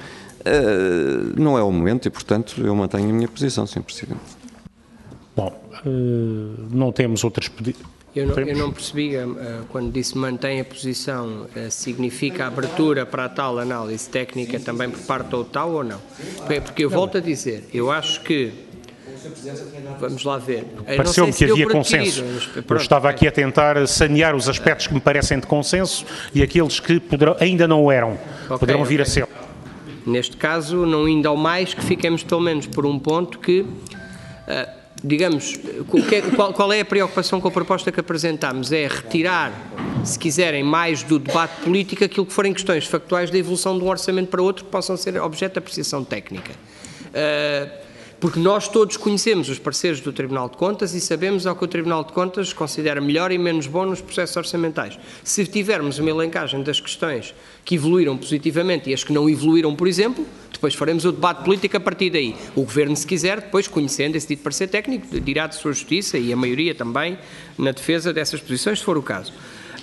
não é o momento e, portanto, eu mantenho a minha posição, Sr. Presidente. Bom, não temos outras pedidos. Eu não percebi, quando disse mantém a posição, significa abertura para a tal análise técnica também por parte do TAU ou não? Porque eu volto a dizer, eu acho que, vamos lá ver. Pareceu-me que havia consenso. Eu estava aqui a tentar sanear os aspectos que me parecem de consenso e aqueles que ainda não o eram, poderão vir a ser. Neste caso, não indo ao mais, que fiquemos pelo menos por um ponto que... digamos, qual é a preocupação com a proposta que apresentámos? É retirar, se quiserem, mais do debate político aquilo que forem questões factuais da evolução de um orçamento para outro que possam ser objeto de apreciação técnica. Porque nós todos conhecemos os pareceres do Tribunal de Contas e sabemos ao que o Tribunal de Contas considera melhor e menos bom nos processos orçamentais. Se tivermos uma elencagem das questões que evoluíram positivamente e as que não evoluíram, por exemplo, depois faremos o debate político a partir daí. O Governo, se quiser, depois, conhecendo esse dito parecer técnico, dirá de sua justiça e a maioria também na defesa dessas posições, se for o caso.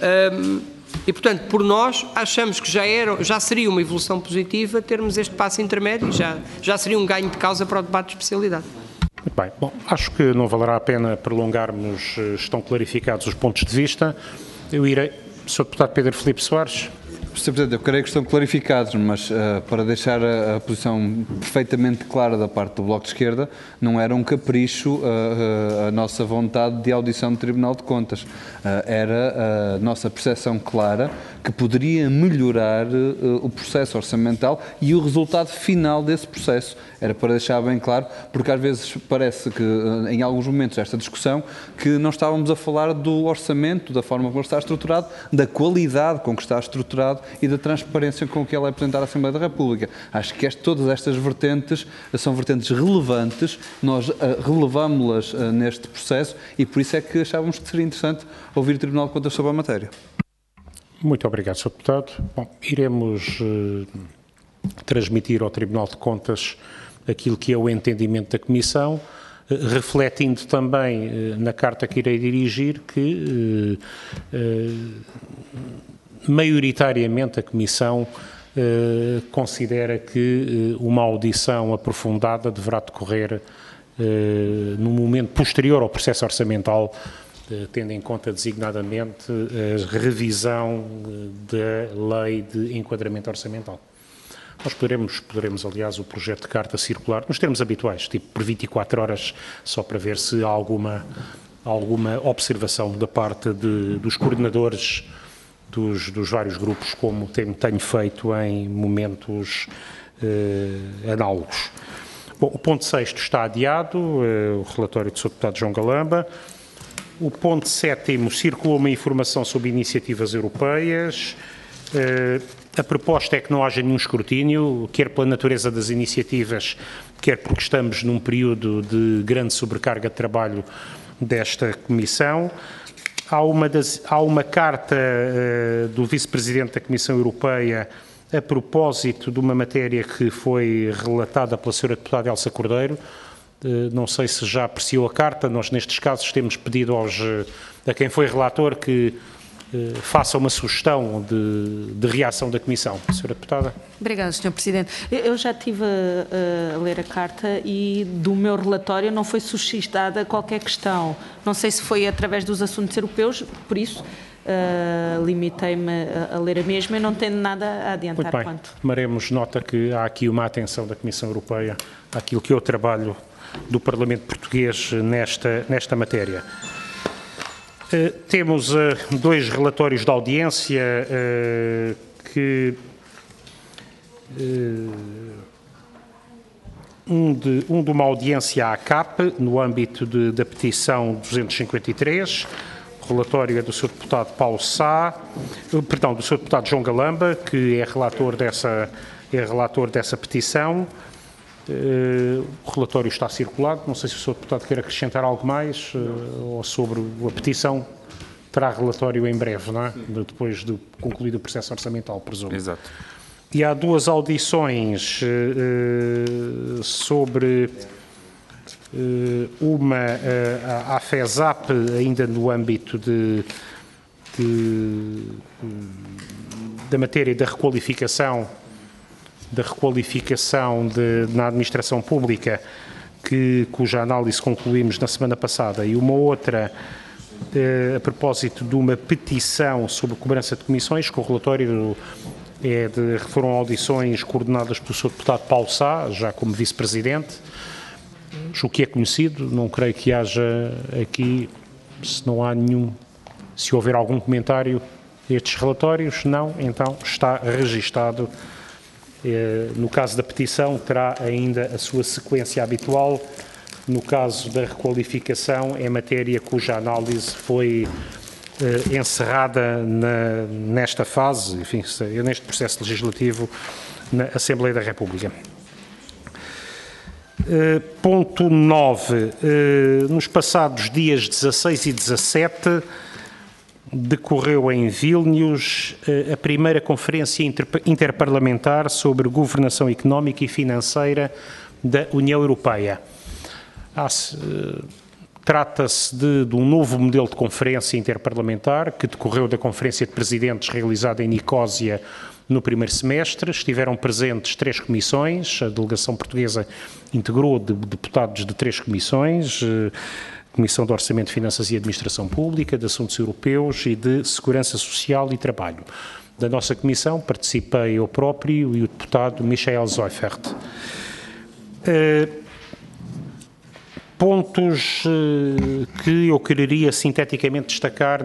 E, portanto, por nós, achamos que já seria uma evolução positiva termos este passo intermédio e já seria um ganho de causa para o debate de especialidade. Muito bem. Bom, acho que não valerá a pena prolongarmos, estão clarificados os pontos de vista. Eu irei, Sr. Deputado Pedro Filipe Soares. Sr. Presidente, eu creio que estão clarificados, mas para deixar a posição perfeitamente clara da parte do Bloco de Esquerda, não era um capricho a nossa vontade de audição do Tribunal de Contas. Era a nossa percepção clara que poderia melhorar o processo orçamental e o resultado final desse processo. Era para deixar bem claro, porque às vezes parece que, em alguns momentos desta discussão, que não estávamos a falar do orçamento, da forma como está estruturado, da qualidade com que está estruturado e da transparência com que ele é apresentado à Assembleia da República. Acho que todas estas vertentes são vertentes relevantes, nós relevamos-las neste processo e por isso é que achávamos que seria interessante ouvir o Tribunal de Contas sobre a matéria. Muito obrigado, Sr. Deputado. Bom, iremos transmitir ao Tribunal de Contas aquilo que é o entendimento da Comissão, refletindo também na carta que irei dirigir que maioritariamente a Comissão considera que uma audição aprofundada deverá decorrer no momento posterior ao processo orçamental, tendo em conta designadamente a revisão da Lei de Enquadramento Orçamental. Nós poderemos, aliás, o projeto de carta circular, nos termos habituais, tipo por 24 horas, só para ver se há alguma observação da parte dos coordenadores dos vários grupos, como tenho feito em momentos análogos. Bom, o ponto 6º está adiado, o relatório do Sr. Deputado João Galamba. O ponto 7º circulou uma informação sobre iniciativas europeias. A proposta é que não haja nenhum escrutínio, quer pela natureza das iniciativas, quer porque estamos num período de grande sobrecarga de trabalho desta Comissão. Há uma carta do Vice-Presidente da Comissão Europeia a propósito de uma matéria que foi relatada pela Sra. Deputada Elsa Cordeiro. Não sei se já apreciou a carta, nós nestes casos temos pedido a quem foi relator que faça uma sugestão de reação da Comissão. Sra. Deputada. Obrigada, Sr. Presidente. Eu já estive a ler a carta e do meu relatório não foi suscitada qualquer questão. Não sei se foi através dos assuntos europeus, por isso limitei-me a ler a mesma e não tenho nada a adiantar. Muito bem. Tomaremos nota que há aqui uma atenção da Comissão Europeia àquilo que é o trabalho do Parlamento Português nesta matéria. Temos 2 relatórios de audiência que um de uma audiência à CAP no âmbito da petição 253, o relatório é do Sr. Deputado Paulo Sá, perdão, do Sr. Deputado João Galamba, que é relator dessa petição. O relatório está circulado, não sei se o Sr. Deputado quer acrescentar algo mais ou sobre a petição. Terá relatório em breve, não é? Depois de concluído o processo orçamental, presumo. Exato. E há 2 audições sobre uma à FESAP, ainda no âmbito da matéria da requalificação na administração pública, cuja análise concluímos na semana passada, e uma outra a propósito de uma petição sobre cobrança de comissões, que o relatório foram audições coordenadas pelo Sr. Deputado Paulo Sá, já como Vice-Presidente, o que é conhecido. Não creio que haja aqui, se houver algum comentário destes relatórios, não, então está registado. No caso da petição, terá ainda a sua sequência habitual. No caso da requalificação, é matéria cuja análise foi encerrada nesta fase, enfim, neste processo legislativo na Assembleia da República. Ponto 9. Nos passados dias 16 e 17, decorreu em Vilnius a primeira Conferência Interparlamentar sobre Governação Económica e Financeira da União Europeia. Trata-se de um novo modelo de conferência interparlamentar que decorreu da Conferência de Presidentes realizada em Nicósia no primeiro semestre. Estiveram presentes 3 comissões, a delegação portuguesa integrou deputados de 3 comissões, Comissão de Orçamento, Finanças e Administração Pública, de Assuntos Europeus e de Segurança Social e Trabalho. Da nossa comissão participei eu próprio e o deputado Michael Seufert. pontos que eu quereria sinteticamente destacar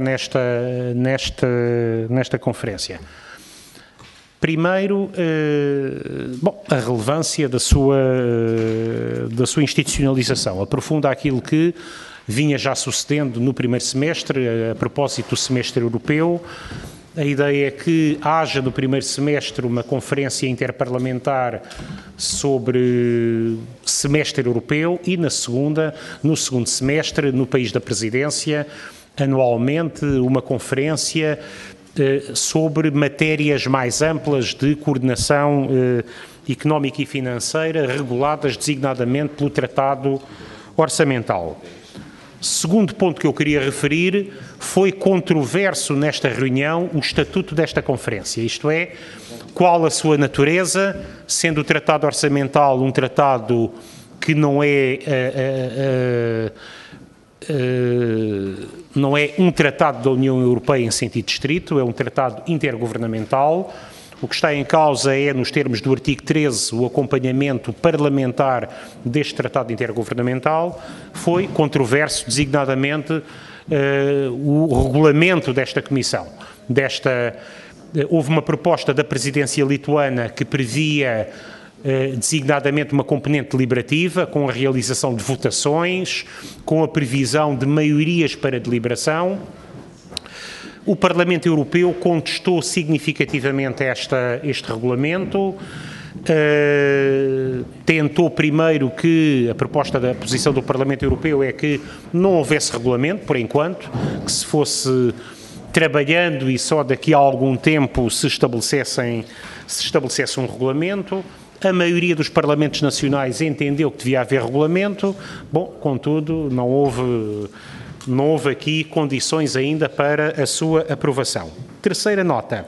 nesta conferência. Primeiro, a relevância da sua institucionalização. Aprofunda aquilo que vinha já sucedendo no primeiro semestre, a propósito do semestre europeu. A ideia é que haja no primeiro semestre uma conferência interparlamentar sobre semestre europeu e no segundo semestre, no país da presidência, anualmente uma conferência sobre matérias mais amplas de coordenação económica e financeira reguladas designadamente pelo Tratado Orçamental. Segundo ponto que eu queria referir, foi controverso nesta reunião o estatuto desta conferência, isto é, qual a sua natureza, sendo o Tratado Orçamental um tratado que não é um tratado da União Europeia em sentido estrito, é um tratado intergovernamental. O que está em causa é, nos termos do artigo 13, o acompanhamento parlamentar deste tratado intergovernamental. Foi controverso, designadamente, o regulamento desta comissão. Houve uma proposta da presidência lituana que previa designadamente uma componente deliberativa, com a realização de votações, com a previsão de maiorias para deliberação. O Parlamento Europeu contestou significativamente este regulamento, tentou primeiro que, a posição do Parlamento Europeu é que não houvesse regulamento, por enquanto, que se fosse trabalhando e só daqui a algum tempo se estabelecesse um regulamento. A maioria dos Parlamentos Nacionais entendeu que devia haver regulamento. Bom, contudo, não houve aqui condições ainda para a sua aprovação. Terceira nota.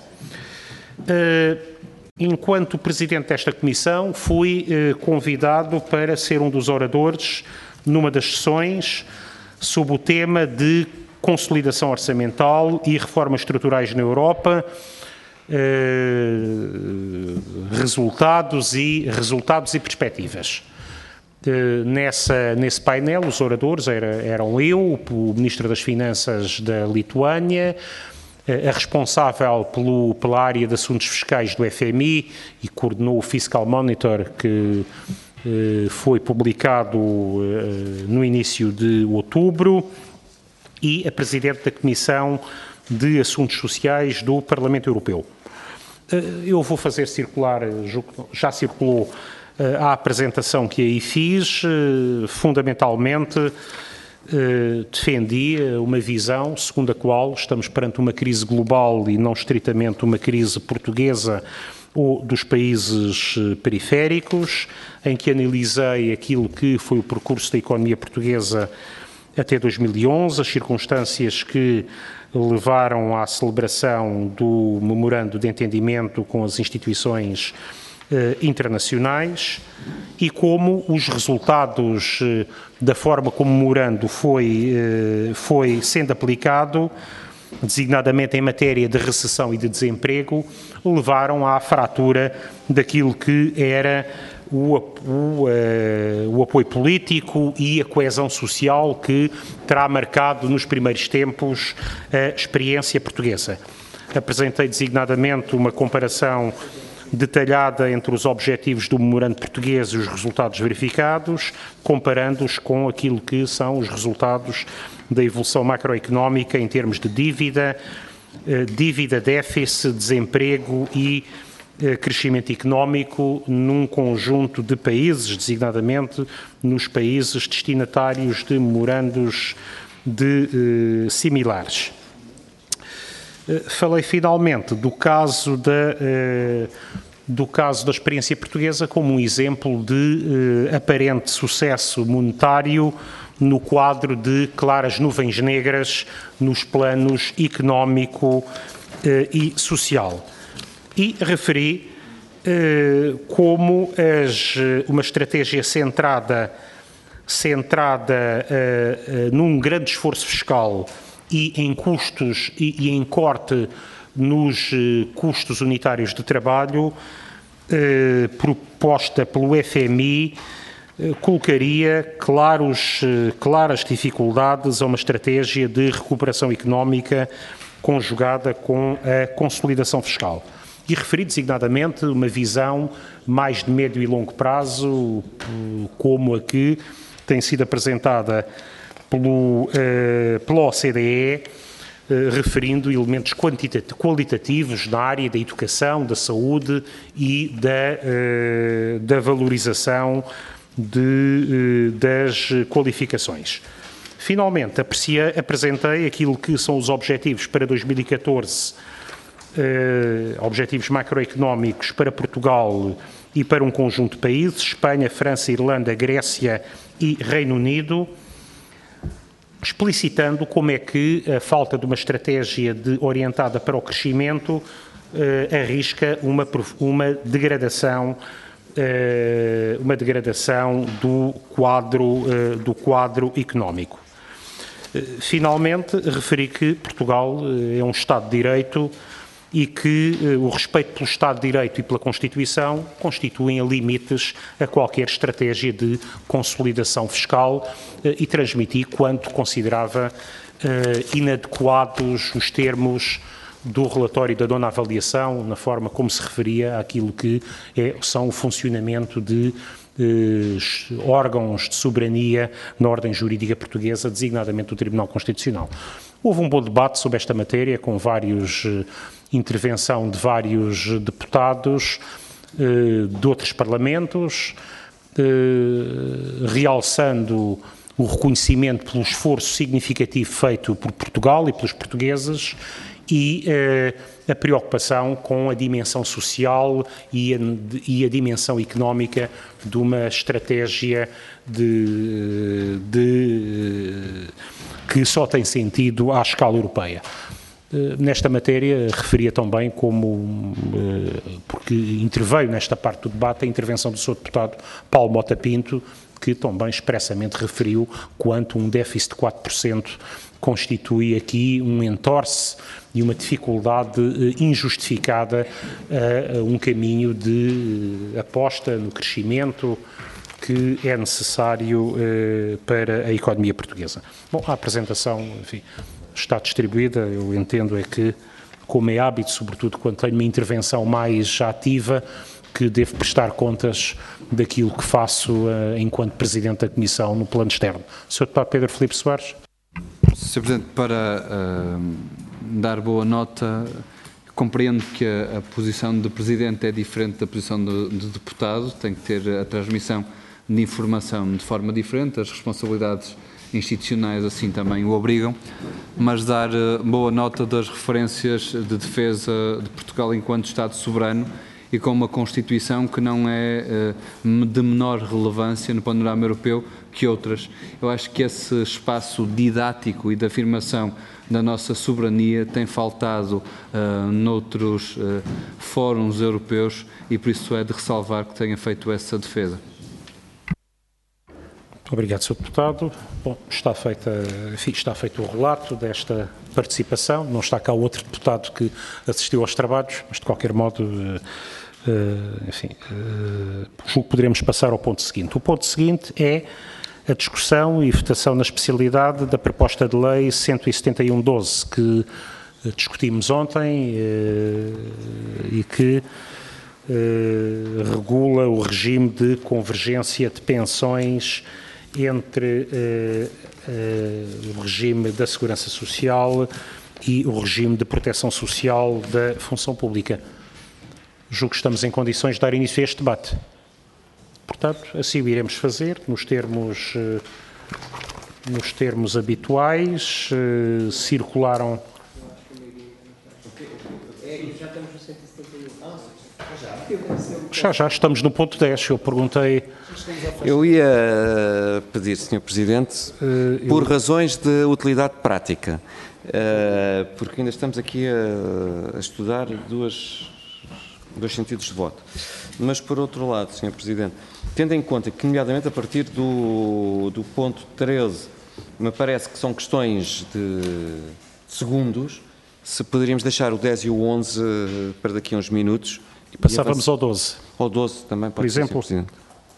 Enquanto Presidente desta Comissão, fui convidado para ser um dos oradores numa das sessões sob o tema de consolidação orçamental e reformas estruturais na Europa, resultados e perspectivas. Nesse painel, os oradores eram eu, o Ministro das Finanças da Lituânia, a responsável pela área de assuntos fiscais do FMI e coordenou o Fiscal Monitor, que foi publicado no início de outubro, e a Presidente da Comissão de Assuntos Sociais do Parlamento Europeu. Eu vou fazer circular, já circulou a apresentação que aí fiz. Fundamentalmente defendi uma visão segundo a qual estamos perante uma crise global e não estritamente uma crise portuguesa ou dos países periféricos, em que analisei aquilo que foi o percurso da economia portuguesa até 2011, as circunstâncias que levaram à celebração do memorando de entendimento com as instituições internacionais e como os resultados da forma como o memorando foi sendo aplicado, designadamente em matéria de recessão e de desemprego, levaram à fratura daquilo que era o apoio político e a coesão social que terá marcado nos primeiros tempos a experiência portuguesa. Apresentei designadamente uma comparação detalhada entre os objetivos do memorando português e os resultados verificados, comparando-os com aquilo que são os resultados da evolução macroeconómica em termos de dívida, déficit, desemprego e crescimento económico num conjunto de países, designadamente nos países destinatários de memorandos similares. Falei finalmente do caso da experiência portuguesa como um exemplo de aparente sucesso monetário no quadro de claras nuvens negras nos planos económico e social. E referi como uma estratégia centrada num grande esforço fiscal e em custos e em corte nos custos unitários de trabalho, proposta pelo FMI, colocaria claras dificuldades a uma estratégia de recuperação económica conjugada com a consolidação fiscal. E referi designadamente uma visão mais de médio e longo prazo, como a que tem sido apresentada pela OCDE, referindo elementos qualitativos na área da educação, da saúde e da valorização das qualificações. Finalmente, apresentei aquilo que são os objetivos para 2014, objetivos macroeconómicos para Portugal e para um conjunto de países, Espanha, França, Irlanda, Grécia e Reino Unido, explicitando como é que a falta de uma estratégia orientada para o crescimento arrisca uma degradação do quadro económico. Finalmente, referi que Portugal é um Estado de Direito e que o respeito pelo Estado de Direito e pela Constituição constituem limites a qualquer estratégia de consolidação fiscal e transmiti quanto considerava inadequados os termos do relatório da nona avaliação, na forma como se referia àquilo que são o funcionamento de órgãos de soberania na ordem jurídica portuguesa, designadamente do Tribunal Constitucional. Houve um bom debate sobre esta matéria, com intervenção de vários deputados de outros parlamentos, realçando o reconhecimento pelo esforço significativo feito por Portugal e pelos portugueses e a preocupação com a dimensão social e a dimensão económica de uma estratégia que só tem sentido à escala europeia. Nesta matéria, referia também porque interveio nesta parte do debate a intervenção do Sr. Deputado Paulo Mota Pinto, que também expressamente referiu quanto um déficit de 4% constitui aqui um entorce e uma dificuldade injustificada a um caminho de aposta no crescimento que é necessário para a economia portuguesa. Bom, a apresentação, enfim, está distribuída. Eu entendo que, como é hábito, sobretudo quando tenho uma intervenção mais ativa, que devo prestar contas daquilo que faço enquanto Presidente da Comissão no plano externo. Sr. Deputado Pedro Filipe Soares. Sr. Presidente, para dar boa nota, compreendo que a posição de Presidente é diferente da posição de deputado, tem que ter a transmissão de informação de forma diferente, as responsabilidades institucionais assim também o obrigam, mas dar boa nota das referências de defesa de Portugal enquanto Estado soberano e com uma Constituição que não é de menor relevância no panorama europeu que outras. Eu acho que esse espaço didático e de afirmação da nossa soberania tem faltado noutros fóruns europeus e por isso é de ressalvar que tenha feito essa defesa. Obrigado, Sr. Deputado. Bom, está feito o relato desta participação. Não está cá outro deputado que assistiu aos trabalhos, mas de qualquer modo, julgo que poderemos passar ao ponto seguinte. O ponto seguinte é a discussão e votação na especialidade da proposta de lei 171/12, que discutimos ontem e que regula o regime de convergência de pensões entre o regime da Segurança Social e o regime de proteção social da função pública. Julgo que estamos em condições de dar início a este debate. Portanto, assim o iremos fazer, nos termos habituais. Circularam... Já estamos no ponto 10, eu perguntei... Eu ia pedir, Sr. Presidente, por razões de utilidade prática, porque ainda estamos aqui a estudar dois sentidos de voto. Mas, por outro lado, Sr. Presidente, tendo em conta que, nomeadamente a partir do ponto 13, me parece que são questões de segundos, se poderíamos deixar o 10 e o 11 para daqui a uns minutos. E passávamos ao 12. Ao 12 também, pode por exemplo, ser, Sr. Presidente.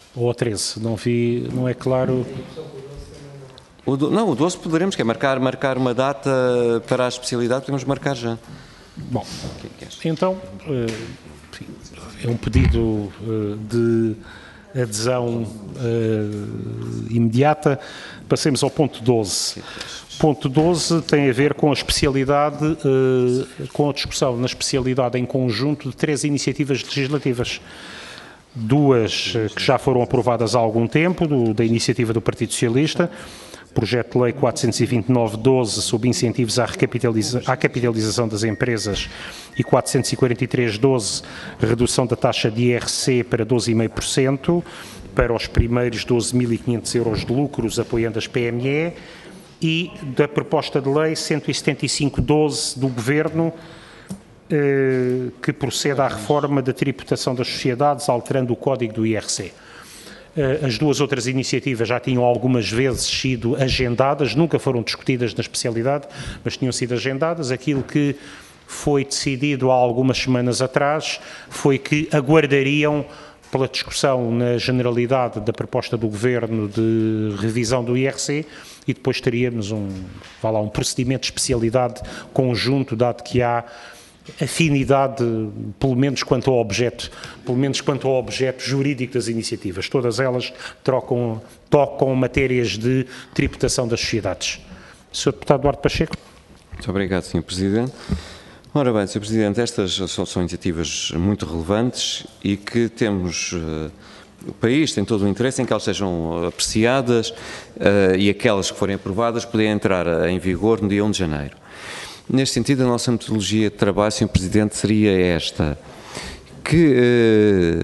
Ou 13, não vi, não é claro. Não, o 12 poderemos, que é marcar uma data para a especialidade, podemos marcar já. Bom, então, enfim, é um pedido de adesão imediata. Passemos ao ponto 12. Ponto 12 tem a ver com a especialidade, com a discussão na especialidade em conjunto de 3 iniciativas legislativas. 2 que já foram aprovadas há algum tempo, da iniciativa do Partido Socialista, Projeto de Lei 429/12 sobre incentivos à capitalização das empresas e 443/12, redução da taxa de IRC para 12,5% para os primeiros 12.500 euros de lucros, apoiando as PME, e da proposta de lei 175/12 do Governo, que procede à reforma da tributação das sociedades, alterando o código do IRC. As 2 outras iniciativas já tinham algumas vezes sido agendadas, nunca foram discutidas na especialidade, mas tinham sido agendadas. Aquilo que foi decidido há algumas semanas atrás foi que aguardariam pela discussão na generalidade da proposta do Governo de revisão do IRC e depois teríamos um procedimento de especialidade conjunto, dado que há afinidade, pelo menos quanto ao objeto jurídico das iniciativas. Todas elas tocam matérias de tributação das sociedades. Sr. Deputado Duarte Pacheco. Muito obrigado, Sr. Presidente. Ora bem, Sr. Presidente, estas são iniciativas muito relevantes e que temos, o país tem todo o interesse em que elas sejam apreciadas e aquelas que forem aprovadas poderem entrar em vigor no dia 1 de janeiro. Neste sentido, a nossa metodologia de trabalho, Sr. Presidente, seria esta, que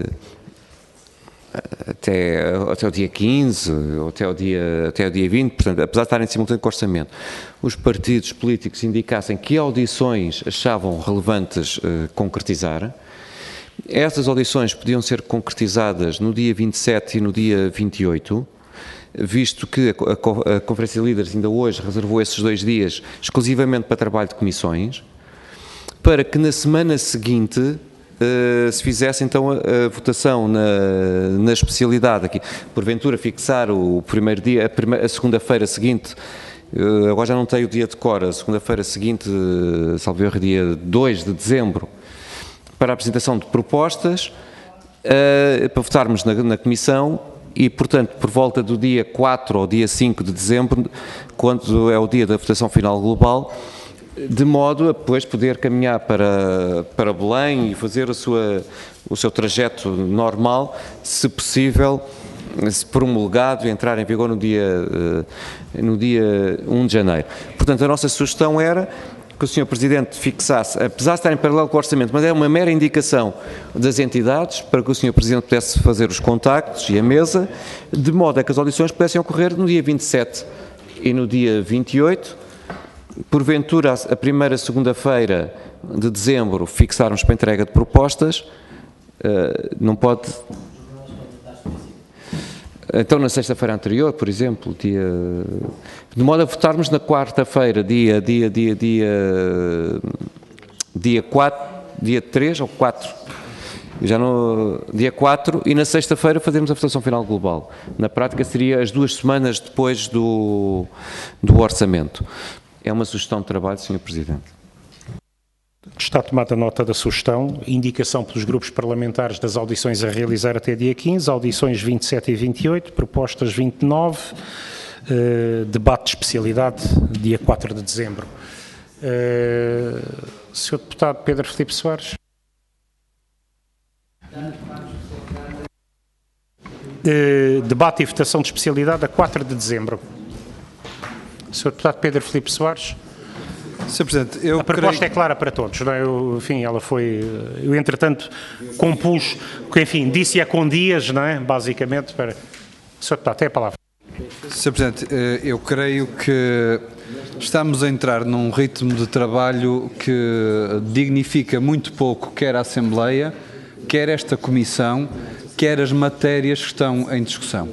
até o dia 15, ou até o dia 20, portanto, apesar de estarem em simultâneo com o orçamento, os partidos políticos indicassem que audições achavam relevantes concretizar. Essas audições podiam ser concretizadas no dia 27 e no dia 28, visto que a Conferência de Líderes ainda hoje reservou esses 2 dias exclusivamente para trabalho de comissões, para que na semana seguinte se fizesse então a votação na especialidade aqui, porventura fixar o primeiro dia, a segunda-feira seguinte, agora já não tenho o dia de cor, a segunda-feira seguinte, salvo erro, dia 2 de dezembro, para a apresentação de propostas, para votarmos na comissão. E, portanto, por volta do dia 4 ou dia 5 de dezembro, quando é o dia da votação final global, de modo a depois poder caminhar para Belém e fazer o seu trajeto normal, se possível, se promulgado e entrar em vigor no dia 1 de janeiro. Portanto, a nossa sugestão era que o Sr. Presidente fixasse, apesar de estar em paralelo com o orçamento, mas é uma mera indicação das entidades, para que o Sr. Presidente pudesse fazer os contactos e a mesa, de modo a que as audições pudessem ocorrer no dia 27 e no dia 28, porventura a primeira segunda-feira de dezembro fixarmos para entrega de propostas, não pode... Então, na sexta-feira anterior, por exemplo, de modo a votarmos na quarta-feira, dia 3 ou 4, já no dia 4, e na sexta-feira fazemos a votação final global. Na prática seria as 2 semanas depois do orçamento. É uma sugestão de trabalho, Sr. Presidente. Está tomada nota da sugestão, indicação pelos grupos parlamentares das audições a realizar até dia 15, audições 27 e 28, propostas 29, debate de especialidade, dia 4 de dezembro. Sr. Deputado Pedro Filipe Soares. Debate e votação de especialidade a 4 de dezembro. Sr. Deputado Pedro Filipe Soares. Sr. Presidente, a proposta é clara para todos, não é? Eu entretanto compus, enfim, disse-a com dias, não é? Basicamente, para... Sr. Deputado, tem a palavra. Sr. Presidente, eu creio que estamos a entrar num ritmo de trabalho que dignifica muito pouco quer a Assembleia, quer esta Comissão, quer as matérias que estão em discussão.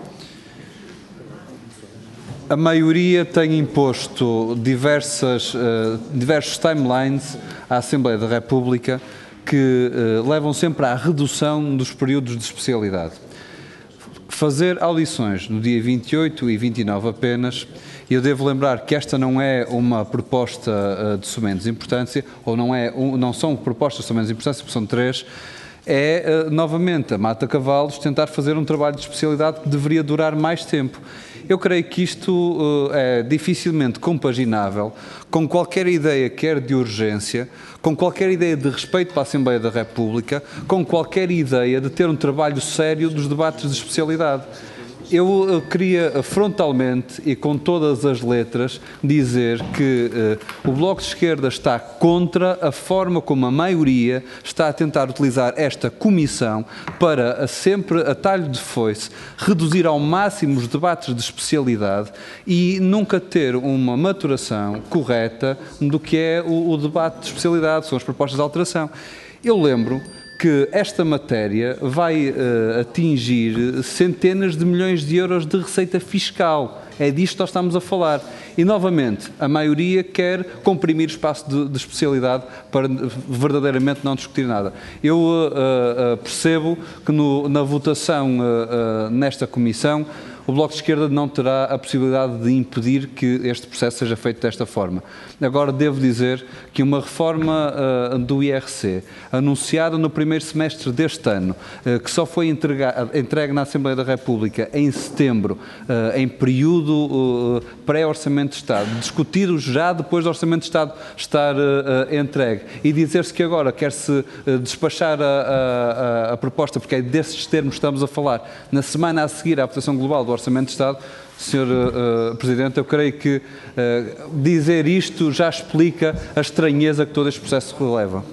A maioria tem imposto diversos timelines à Assembleia da República que levam sempre à redução dos períodos de especialidade. fazer audições no dia 28 e 29 apenas, e eu devo lembrar que esta não é uma proposta de sumenos importância, ou não são propostas de sumenos importância, porque são 3, é novamente a Mata Cavalos tentar fazer um trabalho de especialidade que deveria durar mais tempo. Eu creio que isto é dificilmente compaginável com qualquer ideia, quer de urgência, com qualquer ideia de respeito para a Assembleia da República, com qualquer ideia de ter um trabalho sério dos debates de especialidade. Eu queria frontalmente e com todas as letras dizer que o Bloco de Esquerda está contra a forma como a maioria está a tentar utilizar esta comissão para, sempre a talho de foice, reduzir ao máximo os debates de especialidade e nunca ter uma maturação correta do que é o debate de especialidade, são as propostas de alteração. Eu lembro que esta matéria vai atingir centenas de milhões de euros de receita fiscal. É disto que nós estamos a falar. E, novamente, a maioria quer comprimir o espaço de especialidade para verdadeiramente não discutir nada. Eu percebo que na votação nesta comissão o Bloco de Esquerda não terá a possibilidade de impedir que este processo seja feito desta forma. Agora, devo dizer que uma reforma do IRC, anunciada no primeiro semestre deste ano, que só foi entregue na Assembleia da República em setembro, em período pré-Orçamento de Estado, discutido já depois do Orçamento de Estado estar entregue, e dizer-se que agora quer-se despachar a proposta, porque é desses termos que estamos a falar, na semana a seguir à votação global do Orçamento de Estado, Sr. Presidente, eu creio que dizer isto já explica a estranheza que todo este processo releva.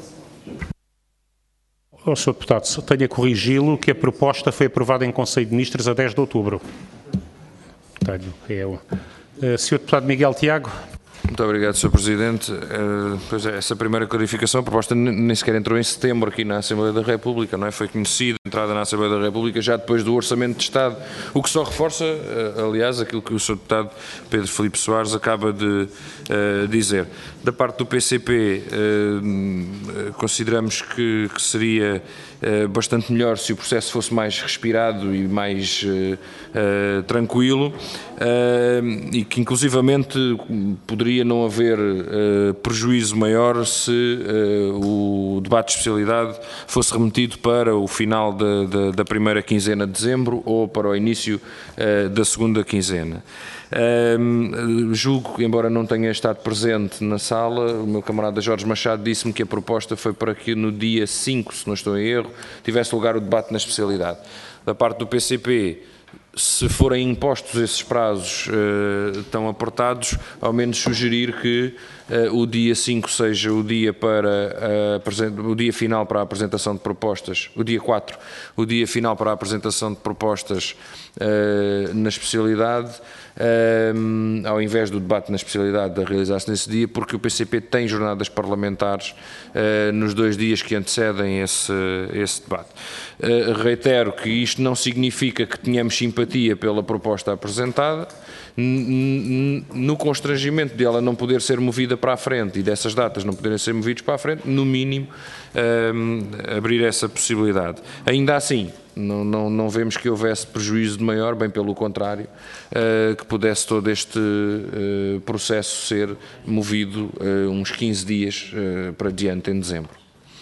Sr. Deputado, tenho a corrigi-lo que a proposta foi aprovada em Conselho de Ministros a 10 de outubro. Tenho, eu. Sr. Deputado Miguel Tiago. Muito obrigado, Sr. Presidente. Pois é, essa primeira clarificação, a proposta nem sequer entrou em setembro aqui na Assembleia da República, não é? Foi conhecida a entrada na Assembleia da República já depois do Orçamento de Estado, o que só reforça, aliás, aquilo que o Sr. Deputado Pedro Filipe Soares acaba de dizer. Da parte do PCP, consideramos que seria bastante melhor se o processo fosse mais respirado e mais tranquilo, e que inclusivamente poderia não haver prejuízo maior se o debate de especialidade fosse remetido para o final da primeira quinzena de dezembro ou para o início da segunda quinzena. Julgo, embora não tenha estado presente na sala, o meu camarada Jorge Machado disse-me que a proposta foi para que no dia 5, se não estou em erro, tivesse lugar o debate na especialidade. Da parte do PCP, se forem impostos esses prazos tão apertados, ao menos sugerir que o dia 5 seja o dia o dia final para a apresentação de propostas, o dia 4, o dia final para a apresentação de propostas na especialidade, ao invés do debate na especialidade a realizar-se nesse dia, porque o PCP tem jornadas parlamentares nos 2 dias que antecedem esse debate. Reitero que isto não significa que tenhamos simpatia pela proposta apresentada, no constrangimento de ela não poder ser movida para a frente e dessas datas não poderem ser movidos para a frente, no mínimo abrir essa possibilidade. Ainda assim, não vemos que houvesse prejuízo de maior, bem pelo contrário, que pudesse todo este processo ser movido uns 15 dias para diante em dezembro.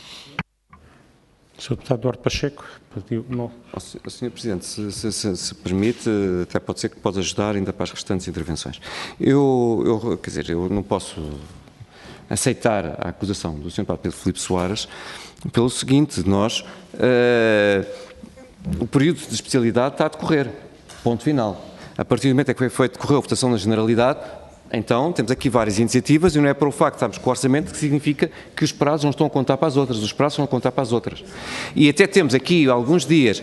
Sr. Deputado Duarte Pacheco. Não. Sr. Presidente, se permite, até pode ser que pode ajudar ainda para as restantes intervenções. Quer dizer, eu não posso aceitar a acusação do Sr. Pedro Filipe Soares pelo seguinte: o período de especialidade está a decorrer, ponto final. A partir do momento em que decorreu a votação na Generalidade, então temos aqui várias iniciativas e não é para o facto de estarmos com o orçamento que significa que os prazos não estão a contar para as outras, os prazos estão a contar para as outras. E até temos aqui alguns dias,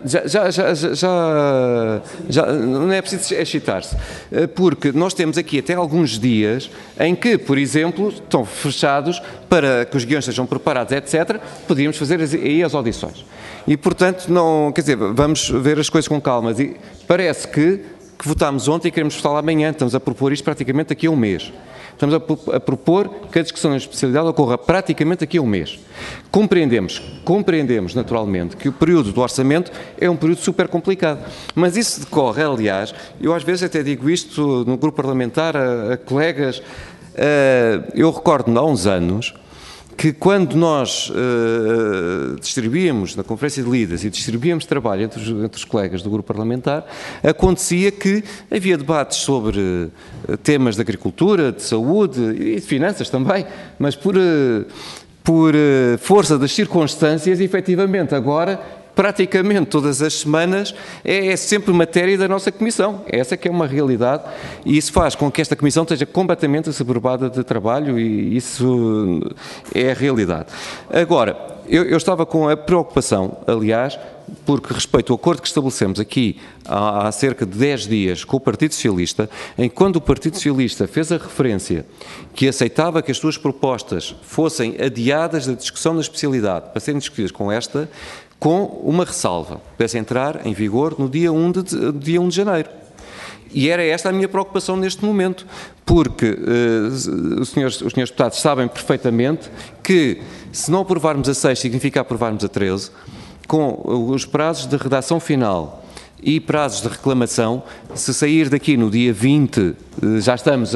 não é preciso excitar-se, porque nós temos aqui até alguns dias em que, por exemplo, estão fechados para que os guiões sejam preparados, etc., podíamos fazer aí as audições. E, portanto, vamos ver as coisas com calma. E parece que votámos ontem e queremos votar amanhã. Estamos a propor isto praticamente daqui a um mês. Estamos a propor que a discussão na especialidade ocorra praticamente daqui a um mês. Compreendemos naturalmente que o período do orçamento é um período super complicado, mas isso decorre, aliás, eu às vezes até digo isto no grupo parlamentar a colegas, eu recordo-me há uns anos que quando nós distribuíamos na Conferência de Líderes e distribuíamos trabalho entre os colegas do grupo parlamentar, acontecia que havia debates sobre temas de agricultura, de saúde e de finanças também, mas por força das circunstâncias, efetivamente, agora, praticamente todas as semanas, é sempre matéria da nossa Comissão. Essa que é uma realidade e isso faz com que esta Comissão esteja completamente assoberbada de trabalho e isso é a realidade. Agora, eu estava com a preocupação, aliás, porque respeito ao acordo que estabelecemos aqui há cerca de 10 dias com o Partido Socialista, em que quando o Partido Socialista fez a referência que aceitava que as suas propostas fossem adiadas da discussão na especialidade para serem discutidas com uma ressalva, pudesse entrar em vigor no dia 1 de janeiro. E era esta a minha preocupação neste momento, porque os senhores deputados sabem perfeitamente que se não aprovarmos a 6 significa aprovarmos a 13, com os prazos de redação final e prazos de reclamação, se sair daqui no dia 20, já estamos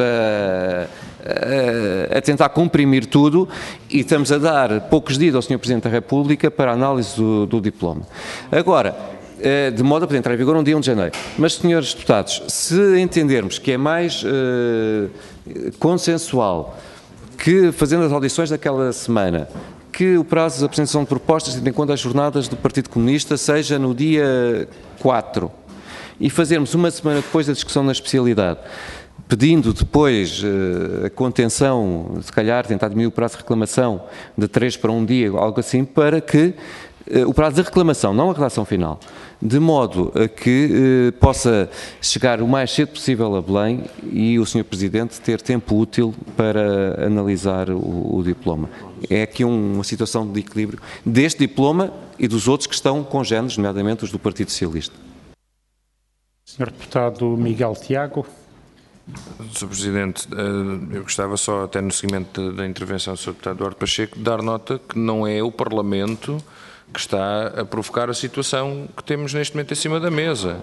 a tentar comprimir tudo e estamos a dar poucos dias ao Sr. Presidente da República para a análise do diploma. Agora, de modo a poder entrar em vigor no dia 1 de janeiro. Mas, senhores deputados, se entendermos que é mais consensual que, fazendo as audições daquela semana, que o prazo de apresentação de propostas, tendo em conta as jornadas do Partido Comunista, seja no dia 4 e fazermos uma semana depois da discussão na especialidade, pedindo depois a contenção, se calhar tentar diminuir o prazo de reclamação de 3 para 1 dia, algo assim, para que o prazo de reclamação, não a redação final, de modo a que possa chegar o mais cedo possível a Belém e o Sr. Presidente ter tempo útil para analisar o diploma. É aqui uma situação de equilíbrio deste diploma e dos outros que estão congêneres, nomeadamente os do Partido Socialista. Sr. Deputado Miguel Tiago. Sr. Presidente, eu gostava só, até no seguimento da intervenção do Sr. Deputado Duarte Pacheco, de dar nota que não é o Parlamento que está a provocar a situação que temos neste momento em cima da mesa.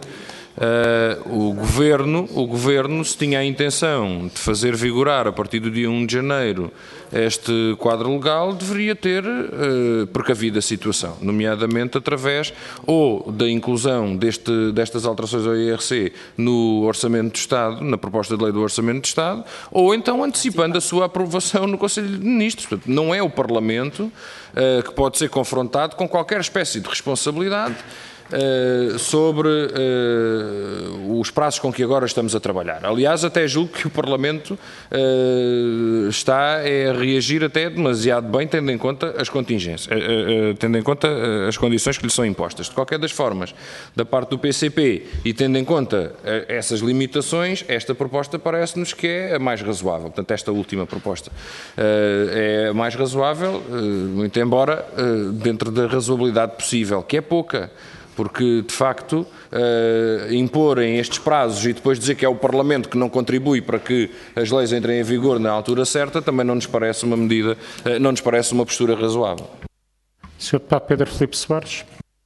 O Governo, se tinha a intenção de fazer vigorar a partir do dia 1 de janeiro este quadro legal, deveria ter precavido a situação, nomeadamente através ou da inclusão destas alterações ao IRC no Orçamento do Estado, na proposta de lei do Orçamento do Estado, ou então antecipando a sua aprovação no Conselho de Ministros. Portanto, não é o Parlamento que pode ser confrontado com qualquer espécie de responsabilidade sobre os prazos com que agora estamos a trabalhar. Aliás, até julgo que o Parlamento está a reagir até demasiado bem, tendo em conta as contingências, tendo em conta as condições que lhe são impostas. De qualquer das formas, da parte do PCP e tendo em conta essas limitações, esta proposta parece-nos que é a mais razoável. Portanto, esta última proposta é a mais razoável, muito embora dentro da razoabilidade possível, que é pouca. Porque, de facto, imporem estes prazos e depois dizer que é o Parlamento que não contribui para que as leis entrem em vigor na altura certa, também não nos parece uma medida, não nos parece uma postura razoável. Sr. Deputado Pedro Filipe Soares.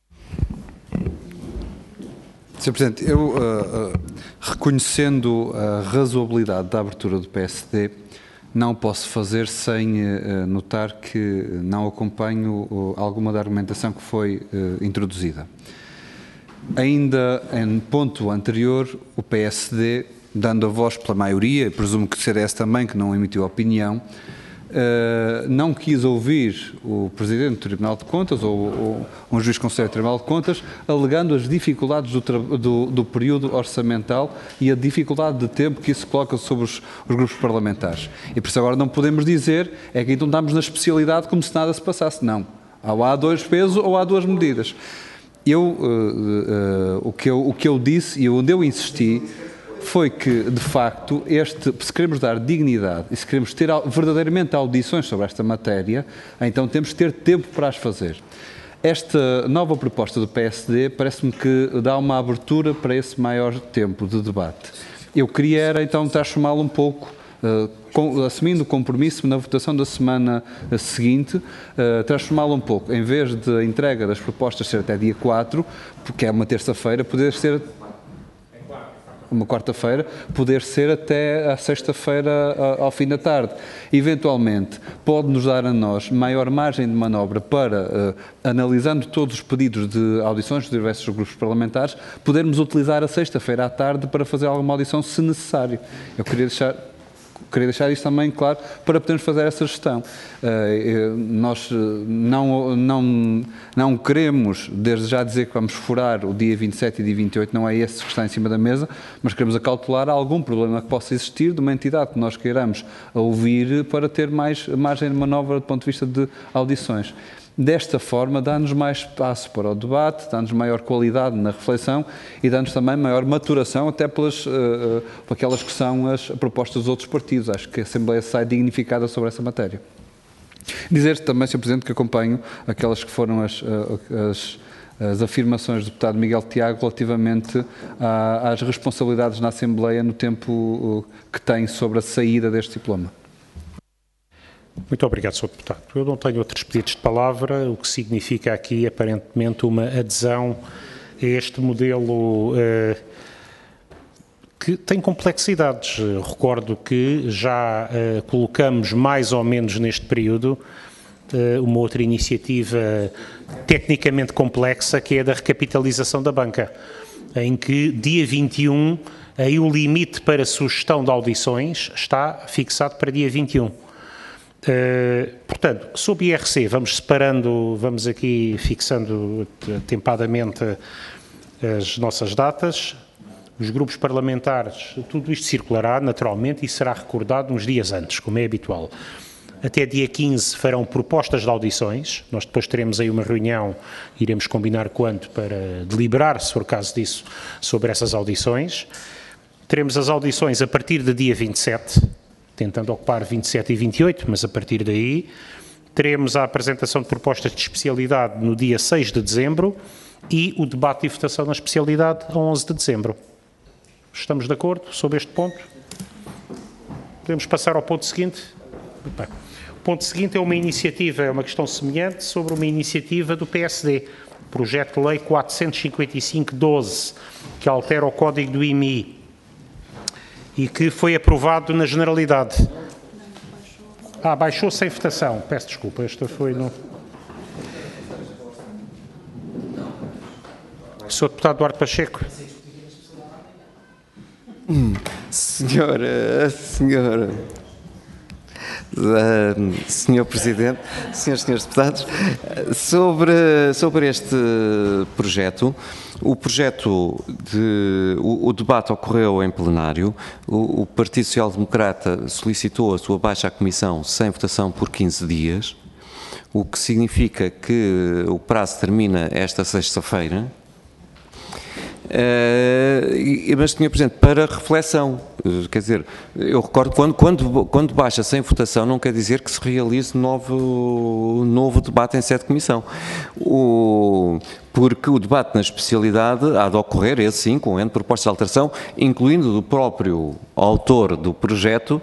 Sr. Presidente, eu, reconhecendo a razoabilidade da abertura do PSD, não posso fazer sem notar que não acompanho alguma da argumentação que foi introduzida. Ainda em ponto anterior, o PSD, dando a voz pela maioria, presumo que o CDS também, que não emitiu opinião, não quis ouvir o Presidente do Tribunal de Contas ou um juiz conselheiro do Tribunal de Contas, alegando as dificuldades do período orçamental e a dificuldade de tempo que isso coloca sobre os grupos parlamentares. E por isso agora não podemos dizer é que então estamos na especialidade como se nada se passasse. Não. Ou há dois pesos ou há duas medidas. O que eu disse e onde eu insisti foi que, de facto, se queremos dar dignidade e se queremos ter verdadeiramente audições sobre esta matéria, então temos que ter tempo para as fazer. Esta nova proposta do PSD parece-me que dá uma abertura para esse maior tempo de debate. Eu queria era, então, transformá-lo um pouco assumindo o compromisso na votação da semana seguinte, transformá-lo um pouco, em vez de a entrega das propostas ser até dia 4, porque é uma terça-feira, poder ser uma quarta-feira, poder ser até à sexta-feira ao fim da tarde. Eventualmente, pode-nos dar a nós maior margem de manobra para, analisando todos os pedidos de audições dos diversos grupos parlamentares, podermos utilizar a sexta-feira à tarde para fazer alguma audição, se necessário. Eu queria deixar isto também claro para podermos fazer essa gestão. Nós não queremos, desde já, dizer que vamos furar o dia 27 e dia 28, não é esse que está em cima da mesa, mas queremos acautelar algum problema que possa existir de uma entidade que nós queiramos ouvir para ter mais margem de manobra do ponto de vista de audições. Desta forma, dá-nos mais espaço para o debate, dá-nos maior qualidade na reflexão e dá-nos também maior maturação, até por aquelas que são as propostas dos outros partidos. Acho que a Assembleia sai dignificada sobre essa matéria. Dizer também, Sr. Presidente, que acompanho aquelas que foram as afirmações do deputado Miguel Tiago relativamente às responsabilidades na Assembleia no tempo que tem sobre a saída deste diploma. Muito obrigado, Sr. Deputado. Eu não tenho outros pedidos de palavra, o que significa aqui, aparentemente, uma adesão a este modelo que tem complexidades. Recordo que já colocamos mais ou menos neste período uma outra iniciativa tecnicamente complexa, que é a da recapitalização da banca, em que dia 21, aí o limite para sugestão de audições está fixado para dia 21. Portanto, sob IRC, vamos aqui fixando atempadamente as nossas datas, os grupos parlamentares, tudo isto circulará naturalmente e será recordado uns dias antes, como é habitual. Até dia 15 farão propostas de audições, nós depois teremos aí uma reunião, iremos combinar quando para deliberar, se for o caso disso, sobre essas audições. Teremos as audições a partir de dia 27, tentando ocupar 27 e 28, mas a partir daí teremos a apresentação de propostas de especialidade no dia 6 de dezembro e o debate e votação na especialidade a 11 de dezembro. Estamos de acordo sobre este ponto? Podemos passar ao ponto seguinte? Bem, o ponto seguinte é uma iniciativa, é uma questão semelhante sobre uma iniciativa do PSD, Projeto de Lei 455/12, que altera o Código do IMI, e que foi aprovado na generalidade. Baixou sem votação. Peço desculpa, esta foi no... Sr. Deputado Duarte Pacheco. Senhor Presidente, senhores deputados, sobre este projeto, o debate ocorreu em plenário, o Partido Social Democrata solicitou a sua baixa à Comissão sem votação por 15 dias, o que significa que o prazo termina esta sexta-feira. Mas, Sr. Presidente, para reflexão, quer dizer, eu recordo quando baixa sem votação não quer dizer que se realize novo debate em sede de comissão, porque o debate na especialidade há de ocorrer, esse sim, com N propostas de alteração, incluindo do próprio autor do projeto,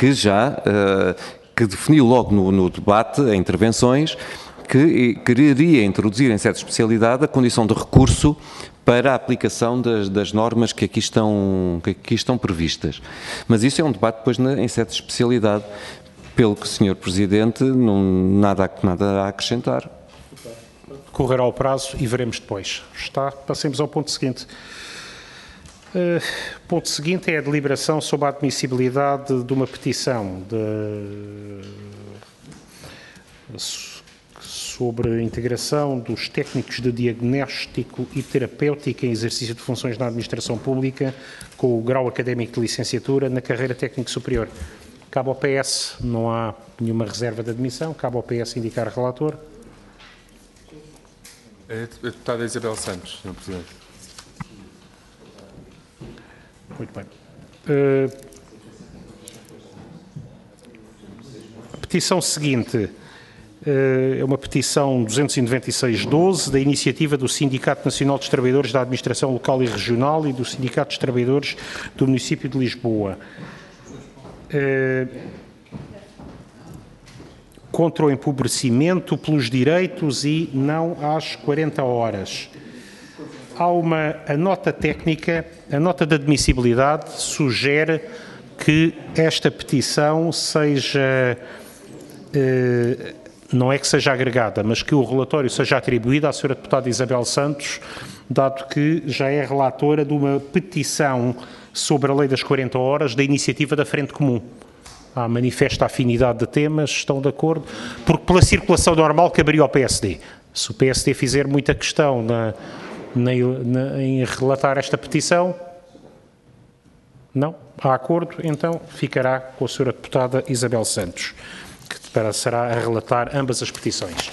que definiu logo no debate, em intervenções, que quereria introduzir em sede de especialidade a condição de recurso para a aplicação das normas que aqui estão previstas. Mas isso é um debate depois em sede de especialidade, pelo que, Sr. Presidente, nada a acrescentar. Correrá o prazo e veremos depois. Passemos ao ponto seguinte. O ponto seguinte é a deliberação sobre a admissibilidade de uma petição sobre a integração dos técnicos de diagnóstico e terapêutica em exercício de funções na administração pública com o grau académico de licenciatura na carreira técnico superior. Cabe ao PS, não há nenhuma reserva de admissão, cabe ao PS indicar relator. É a deputada Isabel Santos, Sr. Presidente. Muito bem. A petição seguinte é uma petição 296/12 da iniciativa do Sindicato Nacional dos Trabalhadores da Administração Local e Regional e do Sindicato dos Trabalhadores do Município de Lisboa. contra o empobrecimento, pelos direitos e não às 40 horas. Há a nota técnica, a nota de admissibilidade sugere que esta petição seja, não é que seja agregada, mas que o relatório seja atribuído à Sra. Deputada Isabel Santos, dado que já é relatora de uma petição sobre a lei das 40 horas da iniciativa da Frente Comum. Há manifesta afinidade de temas, estão de acordo? Porque pela circulação normal caberia ao PSD. Se o PSD fizer muita questão em relatar esta petição, não? Há acordo? Então ficará com a Sra. Deputada Isabel Santos, que passará a relatar ambas as petições.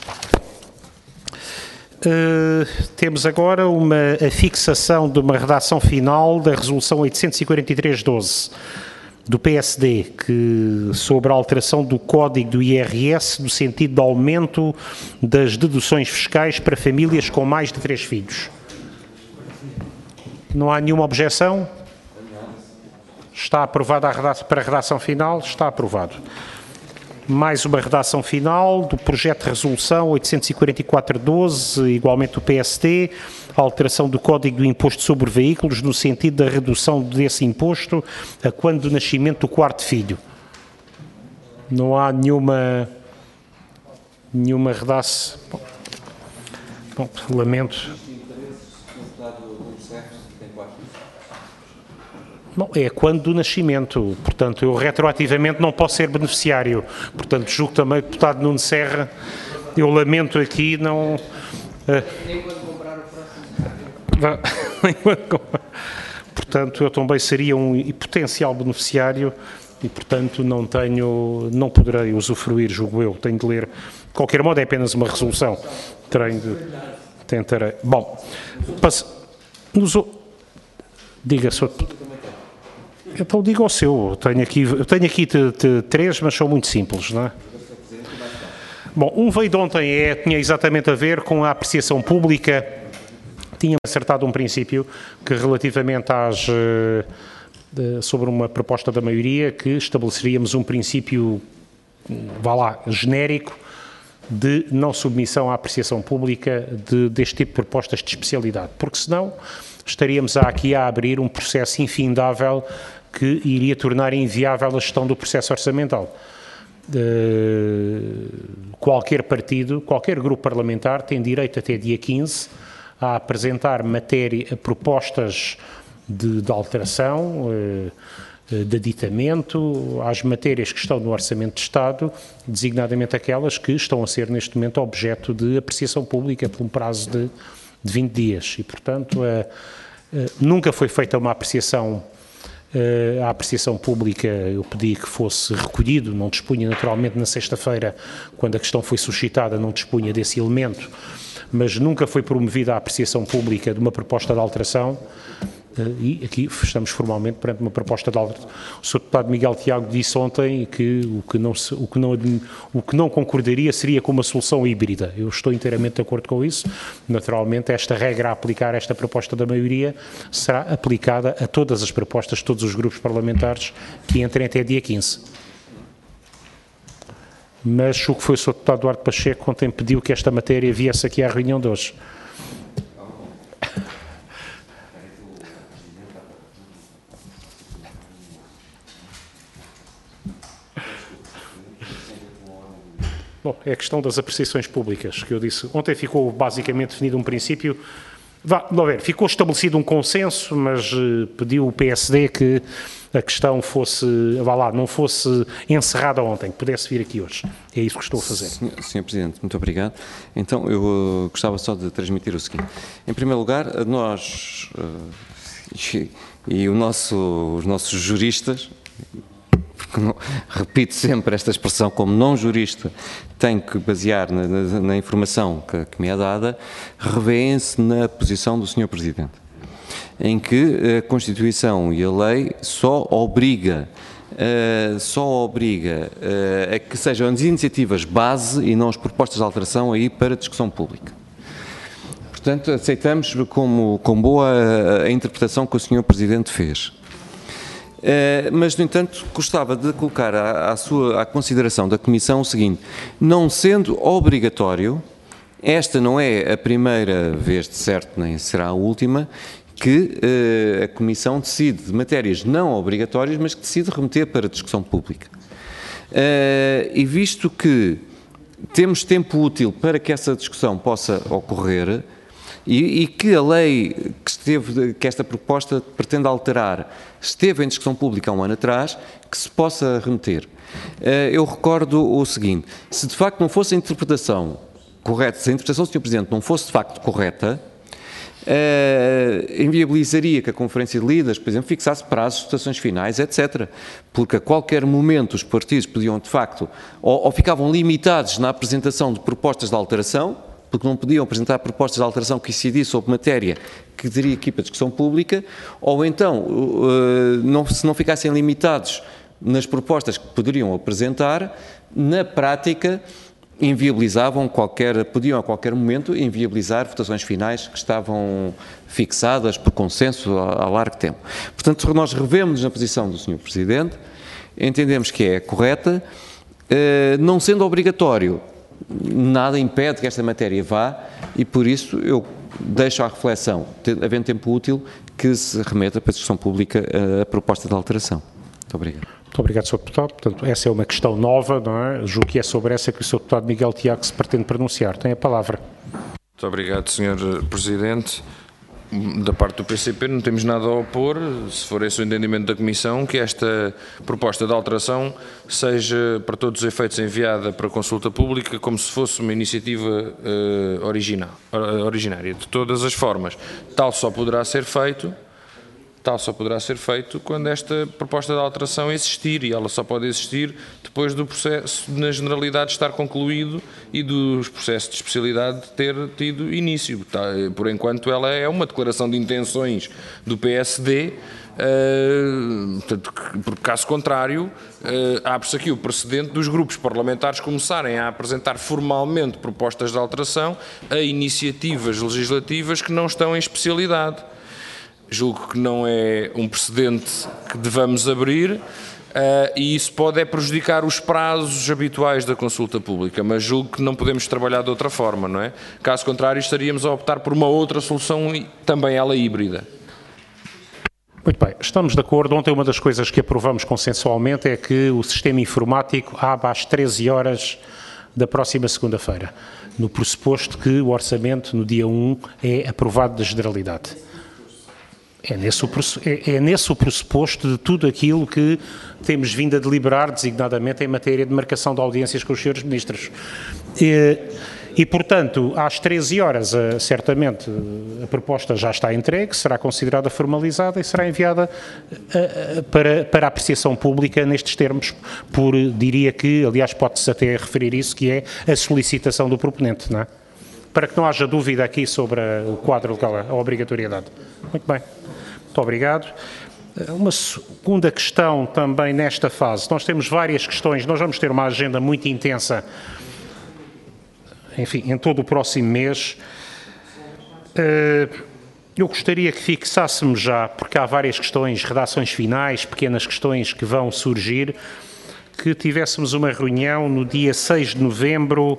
Temos agora a fixação de uma redação final da Resolução 843/12 do PSD, sobre a alteração do Código do IRS no sentido de aumento das deduções fiscais para famílias com mais de 3 filhos. Não há nenhuma objeção? Está aprovada para a redação final? Está aprovado. Mais uma redação final do projeto de resolução 844/12, igualmente do PSD, a alteração do Código do Imposto sobre Veículos no sentido da redução desse imposto a quando do nascimento do 4º filho. Não há nenhuma redação. Bom, lamento. Bom, é quando do nascimento, portanto, eu retroativamente não posso ser beneficiário. Portanto, julgo também que o deputado Nuno Serra, eu lamento aqui, não... Nem quando comprar o próximo. Portanto, eu também seria um potencial beneficiário e, portanto, não poderei usufruir, julgo eu. Tenho de ler. De qualquer modo, é apenas uma resolução. Tentarei. Bom, diga, Sr. Deputado. Então diga ao seu, eu tenho aqui 3, mas são muito simples, não é? Bom, um veio de ontem, tinha exatamente a ver com a apreciação pública, tinha acertado um princípio que relativamente sobre uma proposta da maioria, que estabeleceríamos um princípio, genérico, de não submissão à apreciação pública deste tipo de propostas de especialidade, porque senão estaríamos aqui a abrir um processo infindável que iria tornar inviável a gestão do processo orçamental. Qualquer partido, qualquer grupo parlamentar tem direito até dia 15 a apresentar propostas de alteração, de aditamento às matérias que estão no Orçamento de Estado, designadamente aquelas que estão a ser neste momento objeto de apreciação pública por um prazo de 20 dias. E, portanto, nunca foi feita uma apreciação. A apreciação pública, eu pedi que fosse recolhido, não dispunha naturalmente na sexta-feira, quando a questão foi suscitada, não dispunha desse elemento, mas nunca foi promovida a apreciação pública de uma proposta de alteração, e aqui estamos formalmente perante uma proposta de alteração. O Sr. Deputado Miguel Tiago disse ontem que o que não concordaria seria com uma solução híbrida. Eu estou inteiramente de acordo com isso. Naturalmente, esta regra a aplicar a esta proposta da maioria será aplicada a todas as propostas de todos os grupos parlamentares que entrem até dia 15. Mas o que foi o Sr. Deputado Duarte Pacheco ontem pediu que esta matéria viesse aqui à reunião de hoje. Bom, é a questão das apreciações públicas, que eu disse. Ontem ficou basicamente definido um princípio. Ficou estabelecido um consenso, mas pediu o PSD que a questão fosse, não fosse encerrada ontem, que pudesse vir aqui hoje. É isso que estou a fazer. Senhor Presidente, muito obrigado. Então, eu gostava só de transmitir o seguinte. Em primeiro lugar, nós e os nossos juristas, repito sempre esta expressão, como não jurista, tenho que basear na informação que me é dada, revêem-se na posição do Sr. Presidente, em que a Constituição e a lei só obriga a que sejam as iniciativas base e não as propostas de alteração aí para discussão pública. Portanto, aceitamos com boa a interpretação que o Sr. Presidente fez. Mas, no entanto, gostava de colocar à consideração da Comissão o seguinte: não sendo obrigatório, esta não é a primeira vez, de certo, nem será a última, que a Comissão decide de matérias não obrigatórias, mas que decide remeter para discussão pública. E visto que temos tempo útil para que essa discussão possa ocorrer e que a lei que esta proposta pretende alterar esteve em discussão pública há um ano atrás, que se possa remeter. Eu recordo o seguinte: se de facto não fosse a interpretação correta, se a interpretação do Sr. Presidente não fosse de facto correta, inviabilizaria que a Conferência de Líderes, por exemplo, fixasse prazos de votações finais, etc. Porque a qualquer momento os partidos podiam, de facto, ou ficavam limitados na apresentação de propostas de alteração, porque não podiam apresentar propostas de alteração que incidissem sobre matéria que teria aqui para discussão pública, ou então, se não ficassem limitados nas propostas que poderiam apresentar, na prática podiam a qualquer momento inviabilizar votações finais que estavam fixadas por consenso há largo tempo. Portanto, nós revemos na posição do Sr. Presidente, entendemos que é correta, não sendo obrigatório, nada impede que esta matéria vá, e por isso eu deixo à reflexão, havendo tempo útil, que se remeta para a discussão pública a proposta de alteração. Muito obrigado. Muito obrigado, Sr. Deputado. Portanto, essa é uma questão nova, não é? Julgo que é sobre essa que o Sr. Deputado Miguel Tiago se pretende pronunciar. Tem a palavra. Muito obrigado, Sr. Presidente. Da parte do PCP não temos nada a opor, se for esse o entendimento da Comissão, que esta proposta de alteração seja, para todos os efeitos, enviada para consulta pública como se fosse uma iniciativa originária. De todas as formas, tal só poderá ser feito quando esta proposta de alteração existir, e ela só pode existir depois do processo, na generalidade, estar concluído e dos processos de especialidade ter tido início. Por enquanto, ela é uma declaração de intenções do PSD, porque, caso contrário, abre-se aqui o precedente dos grupos parlamentares começarem a apresentar formalmente propostas de alteração a iniciativas legislativas que não estão em especialidade. Julgo que não é um precedente que devamos abrir, e isso pode prejudicar os prazos habituais da consulta pública, mas julgo que não podemos trabalhar de outra forma, não é? Caso contrário, estaríamos a optar por uma outra solução, também ela híbrida. Muito bem, estamos de acordo. Ontem uma das coisas que aprovamos consensualmente é que o sistema informático abre às 13 horas da próxima segunda-feira, no pressuposto que o orçamento no dia 1 é aprovado da generalidade. É nesse o pressuposto de tudo aquilo que temos vindo a deliberar, designadamente em matéria de marcação de audiências com os senhores ministros. E, portanto, às 13 horas, certamente, a proposta já está entregue, será considerada formalizada e será enviada para apreciação pública nestes termos, diria que, aliás, pode-se até referir isso, que é a solicitação do proponente, não é? Para que não haja dúvida aqui sobre o quadro legal, a obrigatoriedade. Muito bem. Muito obrigado. Uma segunda questão também nesta fase. Nós temos várias questões, nós vamos ter uma agenda muito intensa, enfim, em todo o próximo mês. Eu gostaria que fixássemos já, porque há várias questões, redações finais, pequenas questões que vão surgir, que tivéssemos uma reunião no dia 6 de novembro,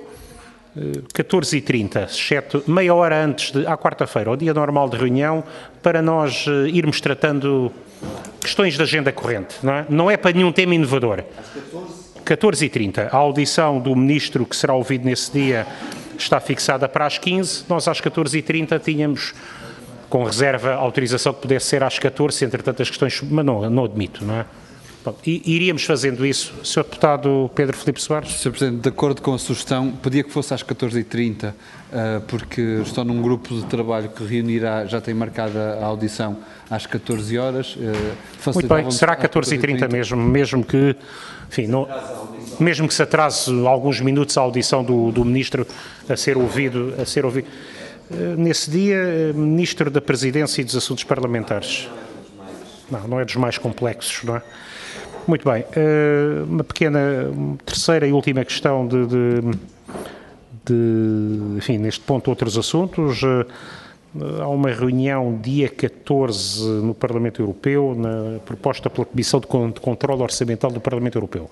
14h30, meia hora antes à quarta-feira, ao dia normal de reunião, para nós irmos tratando questões de agenda corrente, não é? Não é para nenhum tema inovador. 14h30, a audição do Ministro que será ouvido nesse dia está fixada para as 15h, nós às 14h30 tínhamos, com reserva, a autorização que pudesse ser às 14h, entretanto as questões, mas não admito, não é? Iríamos fazendo isso. Sr. Deputado Pedro Filipe Soares. Sr. Presidente, de acordo com a sugestão, pedia que fosse às 14h30, porque estou num grupo de trabalho que reunirá, já tem marcada a audição às 14 horas. Muito bem, será 14h30 mesmo que, enfim, mesmo que se atrase alguns minutos a audição do Ministro a ser ouvido. Nesse dia, Ministro da Presidência e dos Assuntos Parlamentares. Não é dos mais complexos, não é? Muito bem, uma pequena terceira e última questão enfim, neste ponto outros assuntos. Há uma reunião dia 14 no Parlamento Europeu, na proposta pela Comissão de Controlo Orçamental do Parlamento Europeu.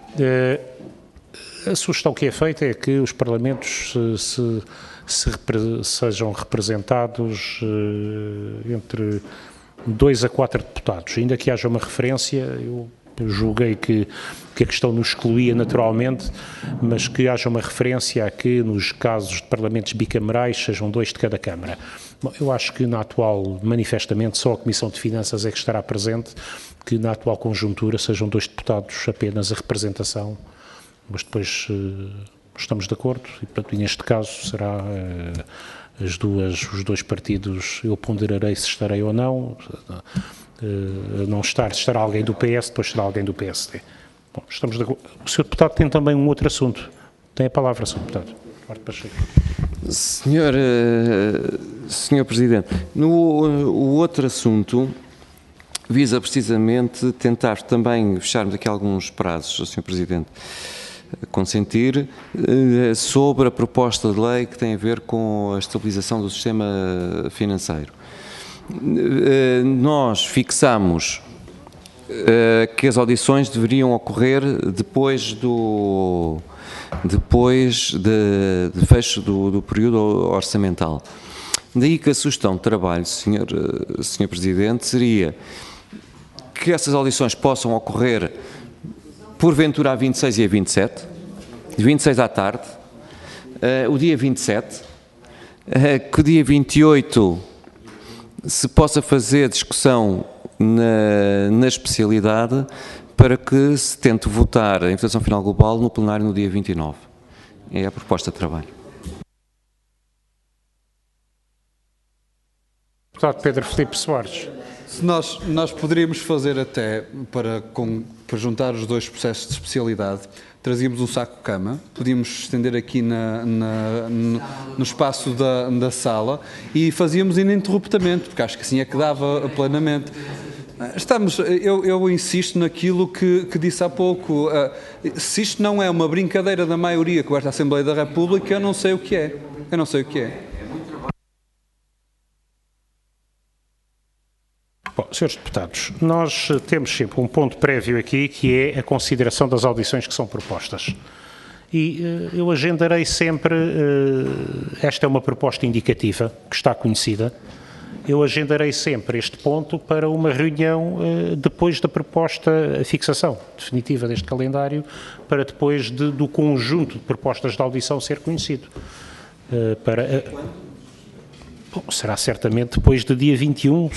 A sugestão que é feita é que os Parlamentos sejam representados entre 2 a 4 deputados, ainda que haja uma referência. Eu julguei que a questão nos excluía naturalmente, mas que haja uma referência a que nos casos de parlamentos bicamerais sejam 2 de cada Câmara. Bom, eu acho que na atual, manifestamente, só a Comissão de Finanças é que estará presente, que na atual conjuntura sejam 2 deputados apenas a representação, mas depois estamos de acordo e, portanto, neste caso será os 2 partidos, eu ponderarei se estarei ou não, não estar, se estará alguém do PS, depois será alguém do PSD. Bom, estamos de acordo. O Sr. Deputado tem também um outro assunto. Tem a palavra, Sr. Deputado. Duarte Pacheco. Senhor Presidente, o outro assunto visa precisamente tentar também fecharmos aqui alguns prazos, Sr. Presidente, consentir, sobre a proposta de lei que tem a ver com a estabilização do sistema financeiro. Nós fixamos que as audições deveriam ocorrer depois de fecho do período orçamental. Daí que a sugestão de trabalho, Sr. Presidente, seria que essas audições possam ocorrer porventura a 26 e a 27, 26 à tarde, o dia 27, que o dia 28 se possa fazer discussão na especialidade para que se tente votar a votação final global no plenário no dia 29. É a proposta de trabalho. Deputado Pedro Filipe Soares. Nós poderíamos fazer até, para juntar os 2 processos de especialidade, trazíamos um saco-cama, podíamos estender aqui no espaço da sala e fazíamos ininterruptamente, porque acho que assim é que dava plenamente. Eu insisto naquilo que disse há pouco. Se isto não é uma brincadeira da maioria com esta Assembleia da República, eu não sei o que é. Bom, senhores deputados, nós temos sempre um ponto prévio aqui, que é a consideração das audições que são propostas. E eu agendarei sempre, esta é uma proposta indicativa, que está conhecida, eu agendarei sempre este ponto para uma reunião depois da proposta, a fixação definitiva deste calendário, para depois do conjunto de propostas de audição ser conhecido. Bom, será certamente depois do dia 21,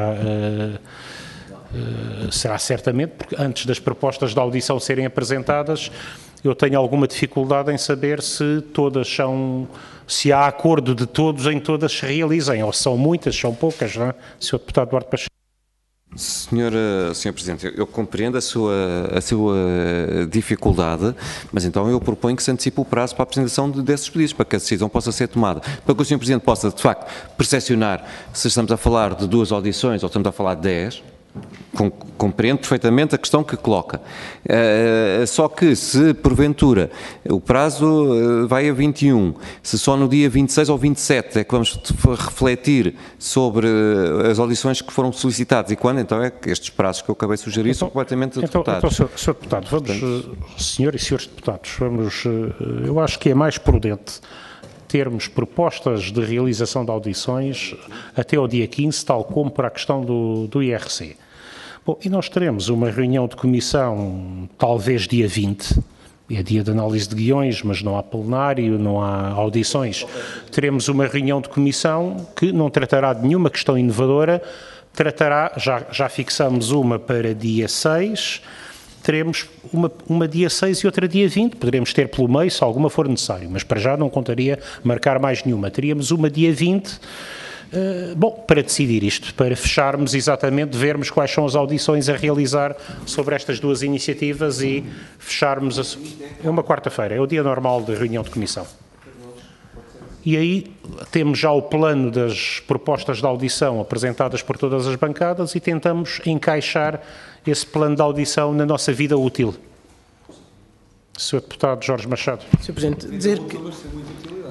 será certamente, porque antes das propostas de audição serem apresentadas, eu tenho alguma dificuldade em saber se há acordo de todos em todas se realizem, ou são muitas, são poucas, não é? Sr. Deputado Duarte Pacheco. Senhor Presidente, eu compreendo a sua dificuldade, mas então eu proponho que se antecipe o prazo para a apresentação desses pedidos, para que a decisão possa ser tomada, para que o Sr. Presidente possa, de facto, percepcionar se estamos a falar de 2 audições ou estamos a falar de 10, compreendo perfeitamente a questão que coloca. Só que se, porventura, o prazo vai a 21, se só no dia 26 ou 27 é que vamos refletir sobre as audições que foram solicitadas e quando, então é que estes prazos que eu acabei de sugerir são completamente derrotados. Então, Sr. Deputado, senhores e senhores deputados, eu acho que é mais prudente termos propostas de realização de audições até ao dia 15, tal como para a questão do IRC. Bom, e nós teremos uma reunião de comissão, talvez dia 20, é dia de análise de guiões, mas não há plenário, não há audições. Teremos uma reunião de comissão que não tratará de nenhuma questão inovadora, já fixamos uma para dia 6, teremos uma dia 6 e outra dia 20, poderemos ter pelo meio se alguma for necessário, mas para já não contaria marcar mais nenhuma. Teríamos uma dia 20, para decidir isto, para fecharmos exatamente, vermos quais são as audições a realizar sobre estas 2 iniciativas e fecharmos, é uma quarta-feira, é o dia normal de reunião de comissão. E aí temos já o plano das propostas de audição apresentadas por todas as bancadas e tentamos encaixar esse plano de audição na nossa vida útil. Sr. Deputado Jorge Machado. Sr. Presidente, dizer que...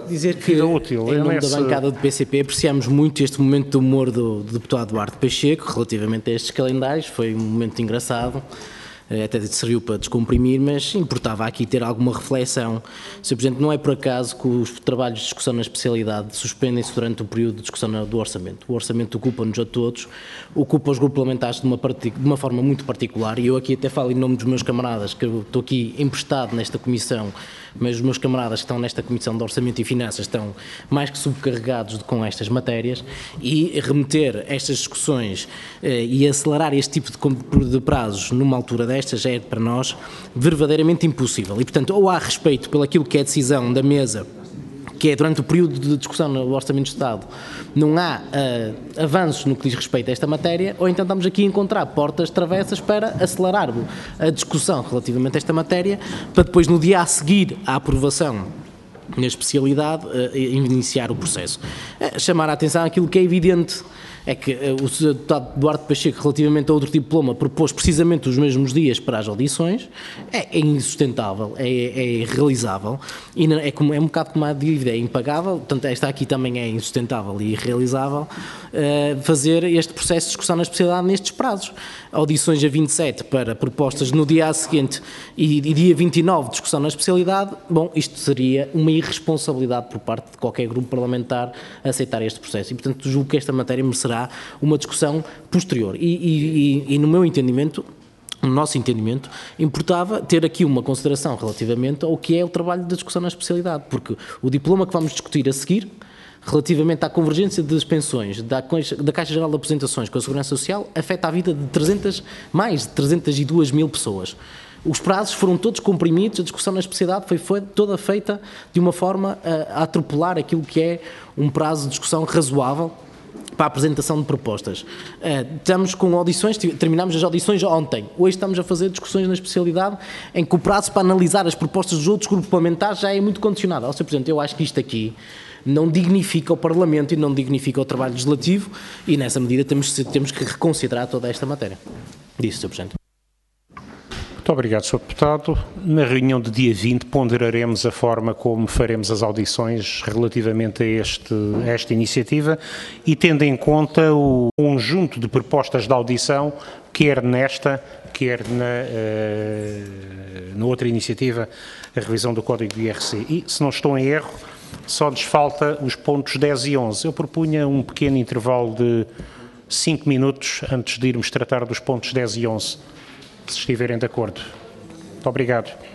Dizer que, vida útil. em nome da bancada do PCP, apreciamos muito este momento de humor do deputado Duarte Pacheco relativamente a estes calendários. Foi um momento engraçado, até serviu para descomprimir, mas importava aqui ter alguma reflexão. Sr. Presidente, não é por acaso que os trabalhos de discussão na especialidade suspendem-se durante o período de discussão do orçamento. O orçamento ocupa-nos a todos, ocupa os grupos parlamentares de uma forma muito particular, e eu aqui até falo em nome dos meus camaradas, que eu estou aqui emprestado nesta comissão, mas os meus camaradas que estão nesta Comissão de Orçamento e Finanças estão mais que subcarregados com estas matérias, e remeter estas discussões e acelerar este tipo de prazos numa altura destas é para nós verdadeiramente impossível. E, portanto, ou há respeito pelo aquilo que é a decisão da mesa, que é durante o período de discussão no Orçamento de Estado, não há avanços no que diz respeito a esta matéria, ou então estamos aqui a encontrar portas travessas para acelerar a discussão relativamente a esta matéria, para depois, no dia a seguir à aprovação na especialidade, iniciar o processo. Chamar a atenção àquilo que é evidente, é que o deputado Duarte Pacheco, relativamente a outro tipo de diploma, propôs precisamente os mesmos dias para as audições. É insustentável, é irrealizável, e é um bocado como a dívida, é impagável. Portanto, esta aqui também é insustentável e irrealizável, fazer este processo de discussão na especialidade nestes prazos. Audições a 27 para propostas no dia seguinte e dia 29 discussão na especialidade. Bom, isto seria uma irresponsabilidade por parte de qualquer grupo parlamentar aceitar este processo, e portanto julgo que esta matéria merecerá uma discussão posterior, e no meu entendimento, no nosso entendimento, importava ter aqui uma consideração relativamente ao que é o trabalho da discussão na especialidade, porque o diploma que vamos discutir a seguir, relativamente à convergência das pensões da Caixa Geral de Aposentações com a Segurança Social, afeta a vida de mais de 302 mil pessoas. Os prazos foram todos comprimidos, a discussão na especialidade foi toda feita de uma forma a atropelar aquilo que é um prazo de discussão razoável para a apresentação de propostas. Estamos com audições, terminámos as audições ontem. Hoje estamos a fazer discussões na especialidade em que o prazo para analisar as propostas dos outros grupos parlamentares já é muito condicionado. Sr. Presidente, eu acho que isto aqui não dignifica o Parlamento e não dignifica o trabalho legislativo, e nessa medida temos que reconsiderar toda esta matéria. Disse, Sr. Presidente. Muito obrigado, Sr. Deputado. Na reunião de dia 20 ponderaremos a forma como faremos as audições relativamente a esta iniciativa, e tendo em conta o conjunto de propostas de audição, quer nesta, quer na outra iniciativa, a revisão do Código do IRC. E, se não estou em erro, só lhes falta os pontos 10 e 11. Eu propunha um pequeno intervalo de 5 minutos antes de irmos tratar dos pontos 10 e 11. Se estiverem de acordo. Muito obrigado.